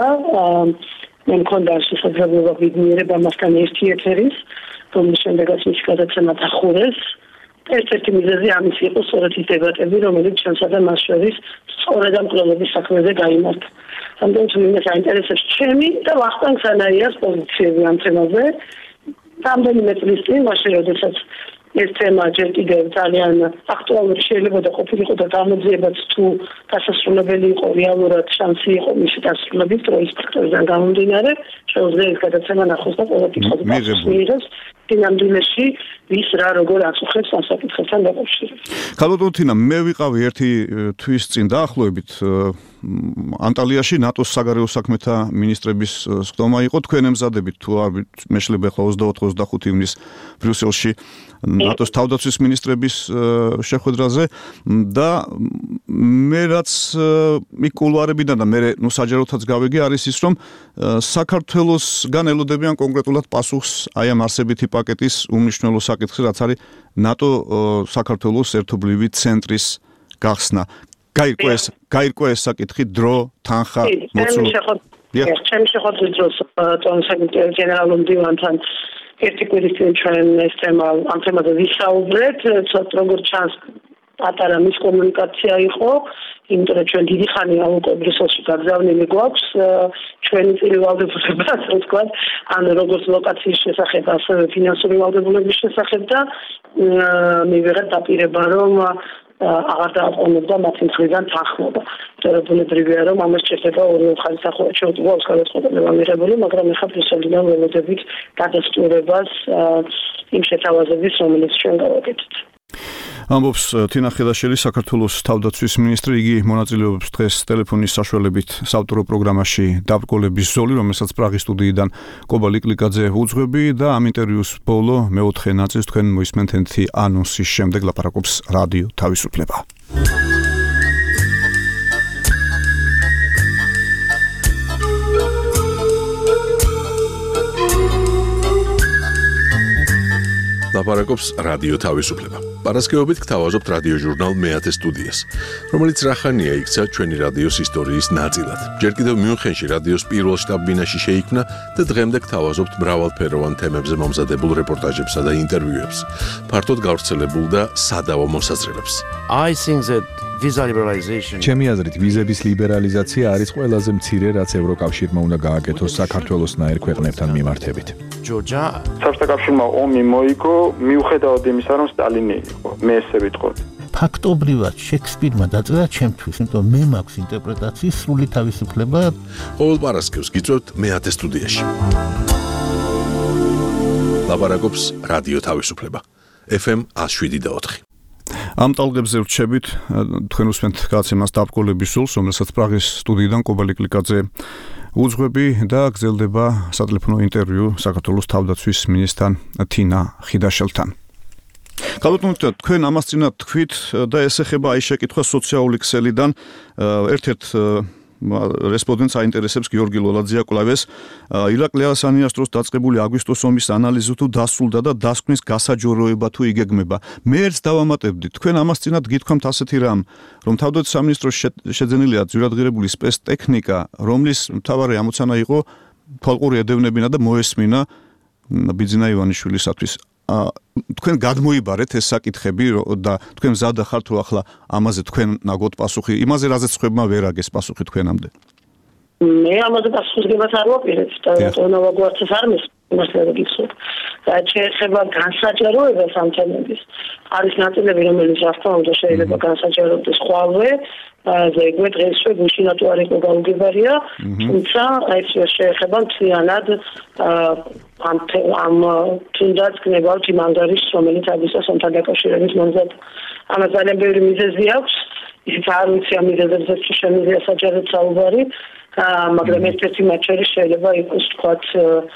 მე მქონდა შესაძლებლობა ვიგნიერება მასთან ერთი ეთერის, რომლის შემდეგაც მის გადაცემა დახურეს. ერთ-ერთი მიზეზი ამის იყო სწორედ ის დებატები, რომელიც ჩვენსა და მას შორის სწორედ ამ კვლევების საქმეზე გაიმართა. ამიტომ მე საინტერესებს ჩემი და ვახტანგ სანაიას პოზიციები ამ თემაზე. რამდენიმე წლის წინ, მაშინ როდესაც ეს თემა ჯერ კიდევ ძალიან აქტუალური შეიძლება და ყოფილიყო და გამოძიებაც თუ დასასრულებელი იყო, რეალურად შანსი იყო მისი დასრულების დროის ფაქტორიდან გამომდინარე, შეუძლია ეს გადაცემა ნახოს და ყველა კითხვაზე პასუხი მიიღოს. დინამდილეში ვის რა როგორ აწუხებს ამ საკითხებთან დაკავშირებით. ქალბატონთინა, მე ვიყავი ერთი თვის წინ დაახლოებით ანტალიაში ნატოს საგარეო საქმეთა მინისტრების სხდომა იყო, თქვენ ემზადებით თუ არ მეშლება ახლა ოცდაოთხი ოცდახუთი ივნის ბრიუსელში ნატოს თავდაცვის მინისტრების შეხვედრაზე და მე რაც იქ კულუარებიდან და მე ნუ საჯაროთაც გავიგე არის ის რომ საქართველოსგან ელოდებიან კონკრეტულად პასუხს აი ამ არსებითი პაკეტის უმნიშვნელო საკითხი რაც არის ნატო საქართველოს ერთობლივი ცენტრის გახსნა. გაირკვა ეს გაირკვა ეს საკითხი დრო თანხა მოცულობა. ჩემი შეხვედრის დროს ტონის გენერალურ მდივანთან ერთი კვირის წინ ჩვენ ეს თემა ამ თემაზე ვისაუბრეთ, ცოტა როგორ ჩანს პატარა მისკომუნიკაცია იყო, იმიტომ რომ ჩვენ დიდი ხანია უკვე ბრიუსელში გაგზავნილი გვაქვს ჩვენი წილი ვალდებულება, ასე ვთქვათ, ან როგორც ლოკაციის შესახებ, ასევე ფინანსური ვალდებულების შესახებ და მივიღეთ დაპირება, რომ აღარ დააყენებდა მათი მხრიდან თანხმობა. ბუნებრივია, რომ ამას შეეხება ორივე მხარის სახელმწიფო შეუძლებს გადაწყვეტილება მიღებული, მაგრამ ეხლა ბრიუსელიდან ველოდებით გადასტურებას იმ შეთავაზების, რომელიც ჩვენ გავაკეთეთ. ამბობს თინა ხელაშელი, საქართველოს თავდაცვის მინისტრი. იგი მონაწილეობს დღეს ტელეფონის საშუალებით საავტორო პროგრამაში დაბრკოლების ზოლი, რომელსაც პრაღის სტუდიიდან კობა ლიკლიკაძე უძღვები და ამ ინტერვიუს ბოლო მეოთხე ნაწილს თქვენ მოისმენთ ერთი ანონსის შემდეგ ლაპარაკობს რადიო თავისუფლება. ლაპარაკობს რადიო თავისუფლება. პარასკევობით გთავაზობთ რადიო ჟურნალ მეათე სტუდიას, რომელიც რახანია იქცა ჩვენი რადიოს ისტორიის ნაწილად. ჯერ კიდევ მიუნხენში რადიოს პირველ შტაბ-ბინაში შეიქმნა და დღემდე გთავაზობთ მრავალფეროვან თემებზე მომზადებულ რეპორტაჟებსა და ინტერვიუებს, ფართოდ გავრცელებულ და სადავო მოსაზრებებს. I think that visa liberalization ჩემი აზრით ვიზების ლიბერალიზაცია არის ყველაზე მცირე, რაც ევროკავშირმა უნდა გააკეთოს საქართველოსნაირ ქვეყნებთან მიმართებით. Georgia. საბჭოთა კავშირმა ომი მოიგო მიუხედავად იმისა, რომ სტალინი იყო. მე ესე ვიტყოდი. ფაქტობრივად შექსპირმა დაწერა ჩემთვის, იმიტომ მე მაქვს ინტერპრეტაციის სრული თავისუფლება. ყოველ პარასკევს გიწევთ მეათე სტუდიაში. ლაპარაკობს რადიო თავისუფლება. ეფ ემ one oh seven point four. ამ ტალღებზე ვრჩებით, თქვენ უსმენთ გაცემას დაბრკოლების სულს, რომელსაც პრაღის სტუდიიდან კობალი კლიკაძე უძღვები და გრძელდება სატელეფონო ინტერვიუ საქართველოს თავდაცვის მინისტრთან თინა ხიდაშელთან. Καλώς თქვენ ამას წინა თქვით და ეს ეხება აი შეკითხვა სოციალური ქსელიდან ერთ-ერთ რესპონდენტს აინტერესებს გიორგი ლოლაძია-კლავეს ირაკლი ალასანიას დროს დაწყებული აგვისტოს ომის ანალიზი თუ დასრულდა და დასკვნის გასაჯვაროება თუ იგეგმება. მე ერთს დავამატებდი, თქვენ ამას წინათ გითქვამთ ასეთი რამ, რომ თავდაცვის სამინისტროს შეძენილია ძვირადღირებული სპეცტექნიკა, რომლის მთავარი ამოცანა იყო თვალყური ედევნებინა და მოესმინა ბიძინა ივანიშვილისათვის. თქვენ გადმოიბარეთ ეს საკითხები და თქვენ მზად ხართ რომ ახლა ამაზე თქვენ ნაგოთ პასუხი, იმაზე რაზეც ხმებმა ვერ აგეს პასუხი თქვენამდე. მე ამაზე პასუხისგებას არ ვაპირებ და რატომ ვაგვარცეს არ მის მასალა გიხსოვთ. და შეეხება განსაჯაროებას ამ თემების. არის ნაწილები, რომელიც რა თქმა უნდა შეიძლება განსაჯაროდეს ხვალვე, ზეგმე დღესვე გუშინატო არ იყო გაუგებარია, თუმცა ეს შეეხება მთლიანად ამ ამ თუნდაც გნებავთ იმ ანგარიშს, რომელიც აგვისტოს ომთან დაკავშირებით მომზად. ამას ძალიან ბევრი მიზეზი აქვს, ისიც არ ვიცი ამ მიზეზებზე თუ შემიძლია საჯაროდ საუბარი, მაგრამ ერთ-ერთი მათ შორის შეიძლება იყოს თქვათ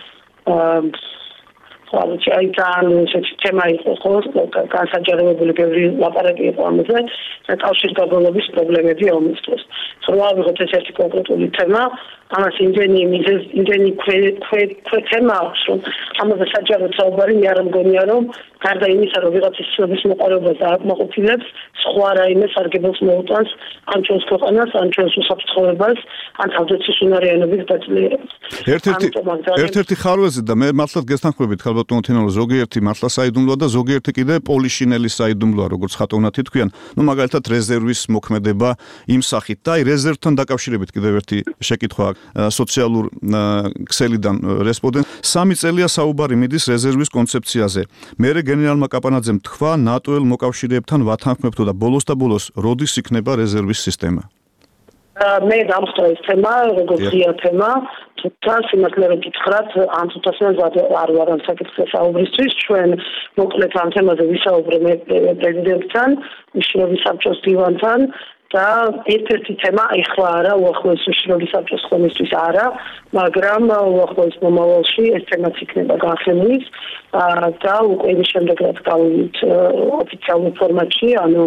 ხვალჩი აი თან ესეთი თემა იყო ხო განსაჯაროებული ბევრი ლაპარაკი იყო ამაზე და კავშირგაბმულობის პრობლემები ომის დროს. ხლა ვიღოთ ეს ერთი კონკრეტული თემა, ამას იმდენი მიზეზ იმდენი ქვე ქვე თემა აქვს, რომ ამაზე საჯაროდ საუბარი მე არ მგონია, რომ გარდა იმისა, რომ ვიღაცის ცნობის მოყარებას დააკმაყოფილებს, სხვა რაიმე სარგებელს მოუტანს ან ჩვენს ქვეყანას, ან ჩვენს უსაფრთხოებას, ან თავდაცვის უნარიანობის დაძლიერებას. ერთ-ერთი ერთ-ერთი ხარვეზი და მე მართლაც გესთანხმებით ხალბატონო თინარო, ზოგიერთი მართლა საიდუმლოა და ზოგიერთი კიდე პოლიშინელის საიდუმლოა, როგორც ხატოვნათი თქვიან. ნუ მაგალითად რეზერვის მოქმედება იმ სახით და აი რეზერვთან დაკავშირებით კიდევ ერთი შეკითხვა სოციალურ ქსელიდან რესპონდენტ სამი წელია საუბარი მიდის რეზერვის კონცეფციაზე. მერე გენერალმა კაპანაძემ თქვა ნატოელ მოკავშირეებთან ვათანხმებთო და ბოლოს და ბოლოს როდის იქნება რეზერვის სისტემა? მე დამხტა ეს თემა, როგორც ღია თემა, თუმცა სიმართლე რომ გითხრათ, ამ თუთასთან არ ვარ ამ საკითხზე საუბრისთვის, ჩვენ მოკლედ ამ თემაზე ვისაუბრე მე პრეზიდენტთან, უშუალოდ საბჭოს დივანთან და ერთ-ერთი თემა ეხლა არა, უახლოეს უშუალოდ საბჭოს ხომისთვის არა, მაგრამ უახლოეს მომავალში ეს თემაც იქნება განხილვის და უკვე იმის შემდეგ რაც გავივით ოფიციალურ ფორმატში, ანუ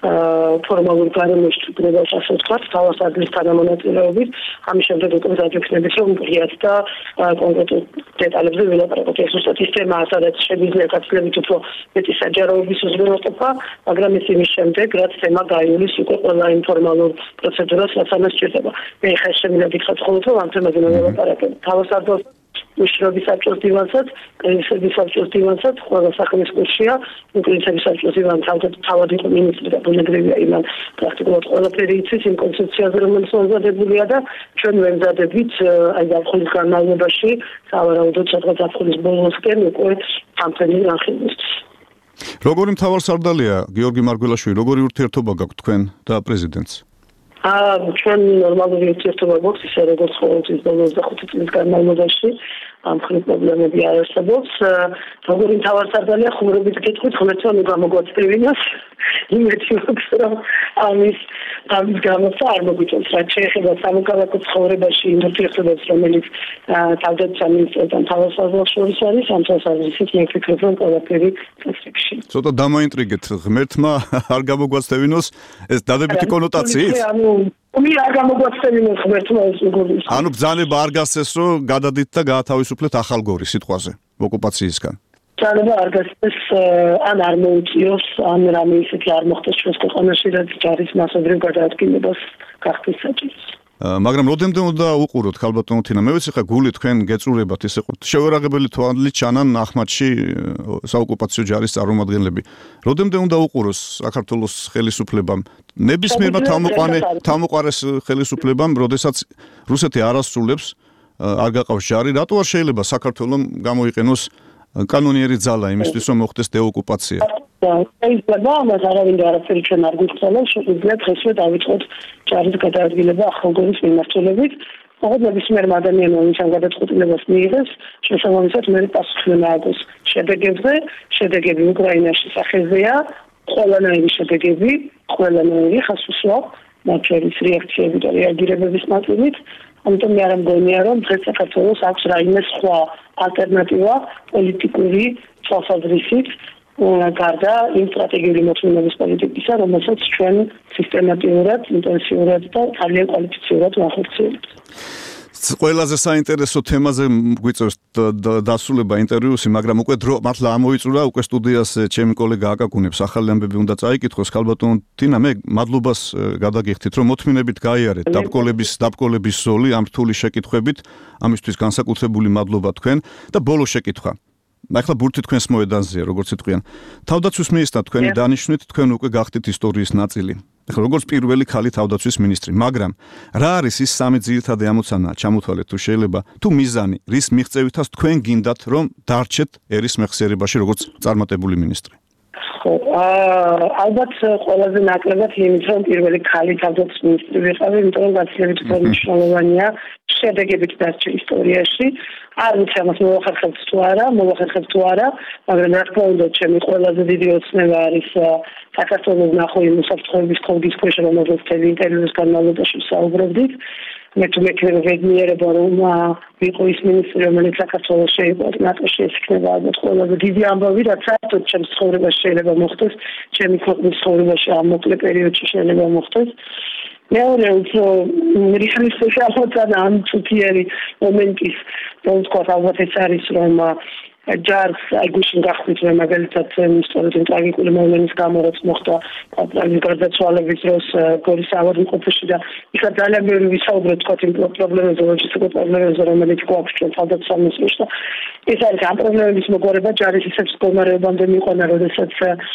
ფორმალურ გარემოში თუნდაც ასე ვთქვათ, თავისადლის თანამონაწილეობით, ამის შემდეგ უკვე დაგვიქნებით, რომ ღიად და კონკრეტულ დეტალებზე ვილაპარაკოთ. ეს უბრალოდ ის თემაა, სადაც შეიძლება გაცილებით უფრო მეტი საჯაროების უზრუნველყოფა, მაგრამ ეს იმის შემდეგ, რაც თემა გაივლის უკვე ყველა ინფორმალურ პროცედურას, რაც ამას სჭირდება. მე ხა შემიძლია გითხრათ ხოლმე, რომ ამ თემაზე ვილაპარაკებ. თავისადლად უშუალოდ საბჭოს დივანსაც, კრიზისების საბჭოს დივანსაც, ყველა სახლის კურსია, კრიზისების საბჭოს დივანი თავად იყო მინისტრი და ბუნებრივია იმან პრაქტიკულად ყველაფერი იცის იმ კონცეფციაზე, რომელიც მომზადებულია და ჩვენ ვემზადებით აი ზაფხულის განმავლობაში, სავარაუდოდ სადღაც ზაფხულის ბოლოსკენ უკვე ამ თემის განხილვისთვის. როგორი მთავარსარდალია გიორგი მარგველაშვილი, როგორი ურთიერთობა გაქვთ თქვენ და პრეზიდენტს? აა ჩვენ ნორმალური ურთიერთობა გვაქვს, ისე როგორც ყოველთვის ოცდახუთი წლის განმავლობაში, ამ ხრი პრობლემები არ არსებობს. როგორი მთავარსარდალია, ხუმრობით გეტყვით, ღმერთმა ნუ გამოგვაწევინოს. იმეთი მაქვს, რომ ამის ამის გამოცა არ მოგვიწევს, რაც შეეხება სამოქალაქო ცხოვრებაში იმ ურთიერთობებს, რომელიც თავდაცვის სამინისტროსთან თავისუფლებას შორის არის, ამ თვალსაზრისით მე ვფიქრობ, რომ ყველაფერი წესრიგში. ცოტა დამაინტრიგეთ, ღმერთმა არ გამოგვაწევინოს ეს დადებითი კონოტაციით? მე არ გამოგვაწევინოს ღმერთმა ეს როგორი. ანუ ბრძანება არ გასცეს, რომ გადადით და გაათავისუფლეთ ახალგორი სიტყვაზე, ოკუპაციისგან. ბრძანება არ გასცეს, ან არ მოუწიოს, ან რამე ისეთი არ მოხდეს ჩვენს ქვეყანაში, რაც ჯარის მასობრივ გადაადგილებას გახდეს საჭირო. მაგრამ როდემდე უნდა უყუროთ ხალბატონო თინა, მე ვიცი ხა გული თქვენ გეწურებათ ისე ყოთ. შევერაღებელი თვალით ჩანან ახმადში საოკუპაციო ჯარის წარმომადგენლები. როდემდე უნდა უყუროს საქართველოს ხელისუფლებამ, ნებისმიერმა თავმოყარე თავმოყარეს ხელისუფლებამ, როდესაც რუსეთი არ ასრულებს არ გაყავს ჯარი, რატო არ შეიძლება საქართველოს გამოიყენოს კანონიერი ძალა იმისთვის, რომ მოხდეს დეოკუპაცია? შეიძლება ამას არავინ არაფერი ჩვენ არ გვიხსენებს, შეგვიძლია დღესვე დავიწყოთ ჯარის გადაადგილება ახალგორის მიმართულებით. ოღონდ ნებისმიერ ადამიანმა ვინც ამ გადაწყვეტილებას მიიღეს, შესაბამისად მე პასუხი მაქვს შედეგებზე, შედეგები უკრაინაში სახეზეა, ყველანაირი შედეგები, ყველანაირი ხას უსვამ, მათ შორის რეაქციები და რეაგირებების ნაწილით. ამიტომ მე არ მგონია, რომ დღეს საქართველოს აქვს რაიმე სხვა ალტერნატივა პოლიტიკური თვალსაზრისით გარდა იმ სტრატეგიული მოთხოვნების პოლიტიკისა, რომელსაც ჩვენ სისტემატიურად, ინტენსიურად და ძალიან კვალიფიცირებულად ვახორციელებთ. ყველაზე საინტერესო თემაზე გვიწევს დასრულება ინტერვიუსი, მაგრამ უკვე დრო მართლა ამოიწურა, უკვე სტუდიას ჩემი კოლეგა აკაკუნებს ახალი ამბები უნდა წაიკითხოს. ხალბატონ თინა, მე მადლობას გადაგიხდით, რომ მოთმინებით გაიარეთ დაბკოლების დაბკოლების ზოლი ამ რთული შეკითხვებით, ამისთვის განსაკუთრებული მადლობა თქვენ და ბოლო შეკითხვა. ახლა ბურთი თქვენს მოედანზეა, როგორც იტყვიან. თავდაცვის მინისტრად თქვენი დანიშვნით თქვენ უკვე გახდით ისტორიის ნაწილი. ახლა როგორც პირველი ქალი თავდაცვის მინისტრი, მაგრამ რა არის ის სამი ძირითადი ამოცანა, ჩამოთვალეთ თუ შეიძლება, თუ მიზანი, რის მიღწევითაც თქვენ გინდათ, რომ დარჩეთ ერის მეხსიერებაში როგორც წარმატებული მინისტრი? ხო, ალბათ ყველაზე ნაკლებად იმით, რომ პირველი ქალი თავდაცვის მინისტრი ვიყავი, იმიტომ რომ გაცილებით უფრო მნიშვნელოვანია შედეგებით დარჩა ისტორიაში. არ ვიცი ამას მოვახერხებთ თუ არა, მოვახერხებთ თუ არა, მაგრამ რა თქმა უნდა, ჩემი ყველაზე დიდი ოცნება არის საქართველოს ნახო იმ უსაფრთხოების ხობის ქვეშ, რომელზეც მთელი ინტერვიუს განმავლობაში ვსაუბრობდით. მე თუ მექნება ვედნიერება, რომ ვიყო ის მინისტრი, რომელიც საქართველოს შეიყვანს ნატოში, ეს იქნება ალბათ ყველაზე დიდი ამბავი, რაც საერთოდ ჩემს ცხოვრებაში შეიძლება მოხდეს, ჩემი ქვეყნის ცხოვრებაში ამ მოკლე პერიოდში შეიძლება მოხდეს. მეორე უფრო რიხნისფერი ამოცანა ამ წუთიერი მომენტის, რომ თქვა ალბათ ეს არის, რომ ჯარს აი გუშინ გახსნით, რომ მაგალითად სწორედ იმ ტრაგიკული მოვლენის გამო რაც მოხდა პატრონის გარდაცვალების დროს გორის ავადმყოფოში და იქა ძალიან ბევრი ვისაუბრეთ თქვა იმ პრობლემებზე, ლოჯისტიკურ პრობლემებზე, რომელიც გვაქვს ჩვენ თავდაცვის მინისტრში და ეს არის ამ პრობლემების მოგვარება ჯარის ისეთ მდგომარეობამდე მიყონა, როდესაც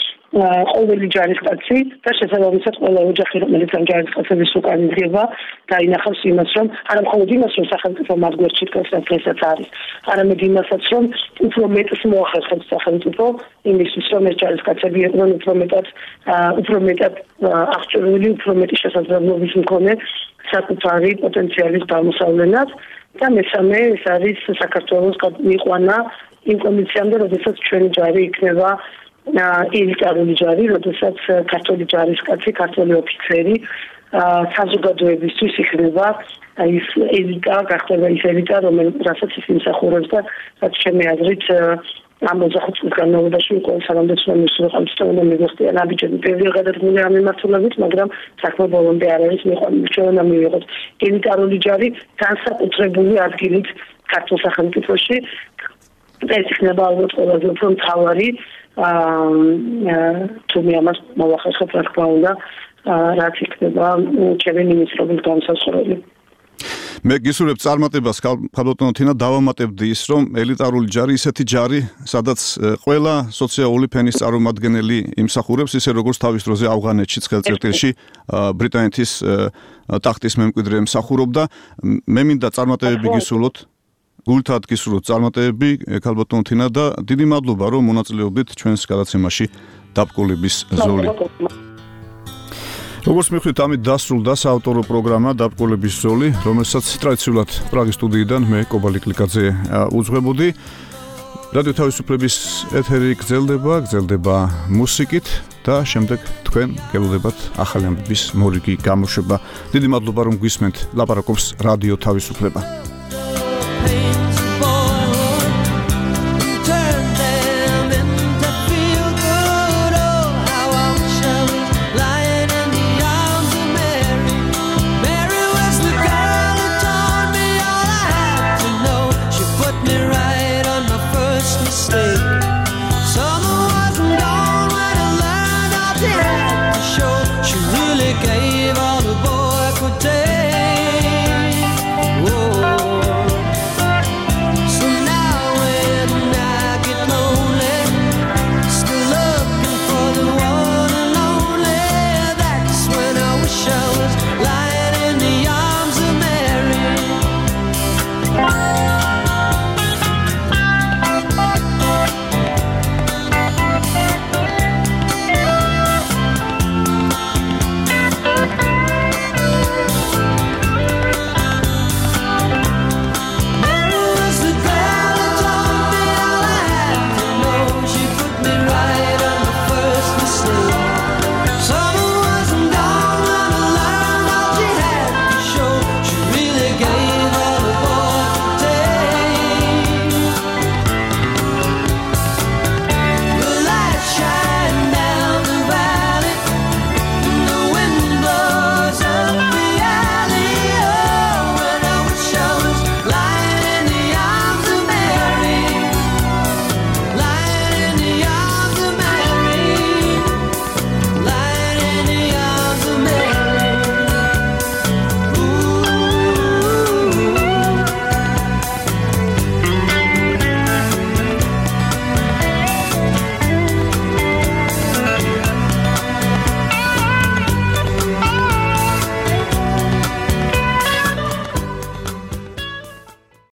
ყოველი ჯარისკაცი და შესაბამისად ყველა ოჯახი, რომელიც ამ ჯარისკაცების უკან იდგება, დაინახავს იმას, რომ არა მხოლოდ იმას, რომ სახელმწიფო მათ გვერდში დგას, რასაც არის, არამედ იმასაც, რომ უფრო მეტს მოახერხებს სახელმწიფო იმისთვის, რომ ეს ჯარისკაცები იყვნენ უფრო მეტად, უფრო მეტად აღჭურვილი, უფრო მეტი შესაძლებლობის მქონე საკუთარი პოტენციალის გამოსავლენად და მესამე ეს არის საქართველოს მიიყვანა იმ კონდიციამდე, როდესაც ჩვენი ჯარი იქნება ელიტარული ჯარი, როდესაც ქართული ჯარისკაცი, ქართული ოფიცერი საზოგადოებისთვის იქნება ის ელიტა, გახდება ის ელიტა, რომელსაც ის იმსახურებს და რაც ჩემი აზრით ამ ოცდახუთ წლის განმავლობაში უკვე სამამდეცნო მინისტრთა ხელმძღვანელობა მიღწია ნაბიჯები ბევრი გადადგმული ამ მიმართულებით, მაგრამ საქმე ბოლომდე არ არის მიყვანილი. ჩვენ უნდა მივიღოთ ელიტარული ჯარი განსაკუთრებული ადგილით ქართულ სახელმწიფოში და ეს იქნება ალბათ ყველაზე უფრო მთავარი თუ მე ამას მოვახერხებ, რა თქმა უნდა, რაც იქნება ჩემი მინისტრობის განსაზღვრელი. მე გისურვებ წარმატებას, ხალბატონო თინა, დავამატებდი ის, რომ ელიტარული ჯარი ისეთი ჯარი, სადაც ყველა სოციალური ფენის წარმომადგენელი იმსახურებს, ისე როგორც თავის დროზე ავღანეთში ცხელწირტილში ბრიტანეთის ტახტის მემკვიდრე მსახურობდა. მე მინდა წარმატებები გისურვოთ, გულთად გისურვოთ წარმატებები, ხალბატონო თინა და დიდი მადლობა, რომ მონაწილეობდით ჩვენს გადაცემაში დაბკოლების ზოლი. როგორც მიხვდით, ამით დასრულდა საავტორო პროგრამა დაბკოლების ზოლი, რომელსაც ტრადიციულად პრაღის სტუდიიდან მე კობალი კლიკაძე უძღვებოდი. რადიო თავისუფლების ეთერი გრძელდება, გრძელდება მუსიკით და შემდეგ თქვენ გელოდებათ ახალი ამბების მორიგი გამოშვება. დიდი მადლობა, რომ გვისმენთ. ლაპარაკობს რადიო თავისუფლება.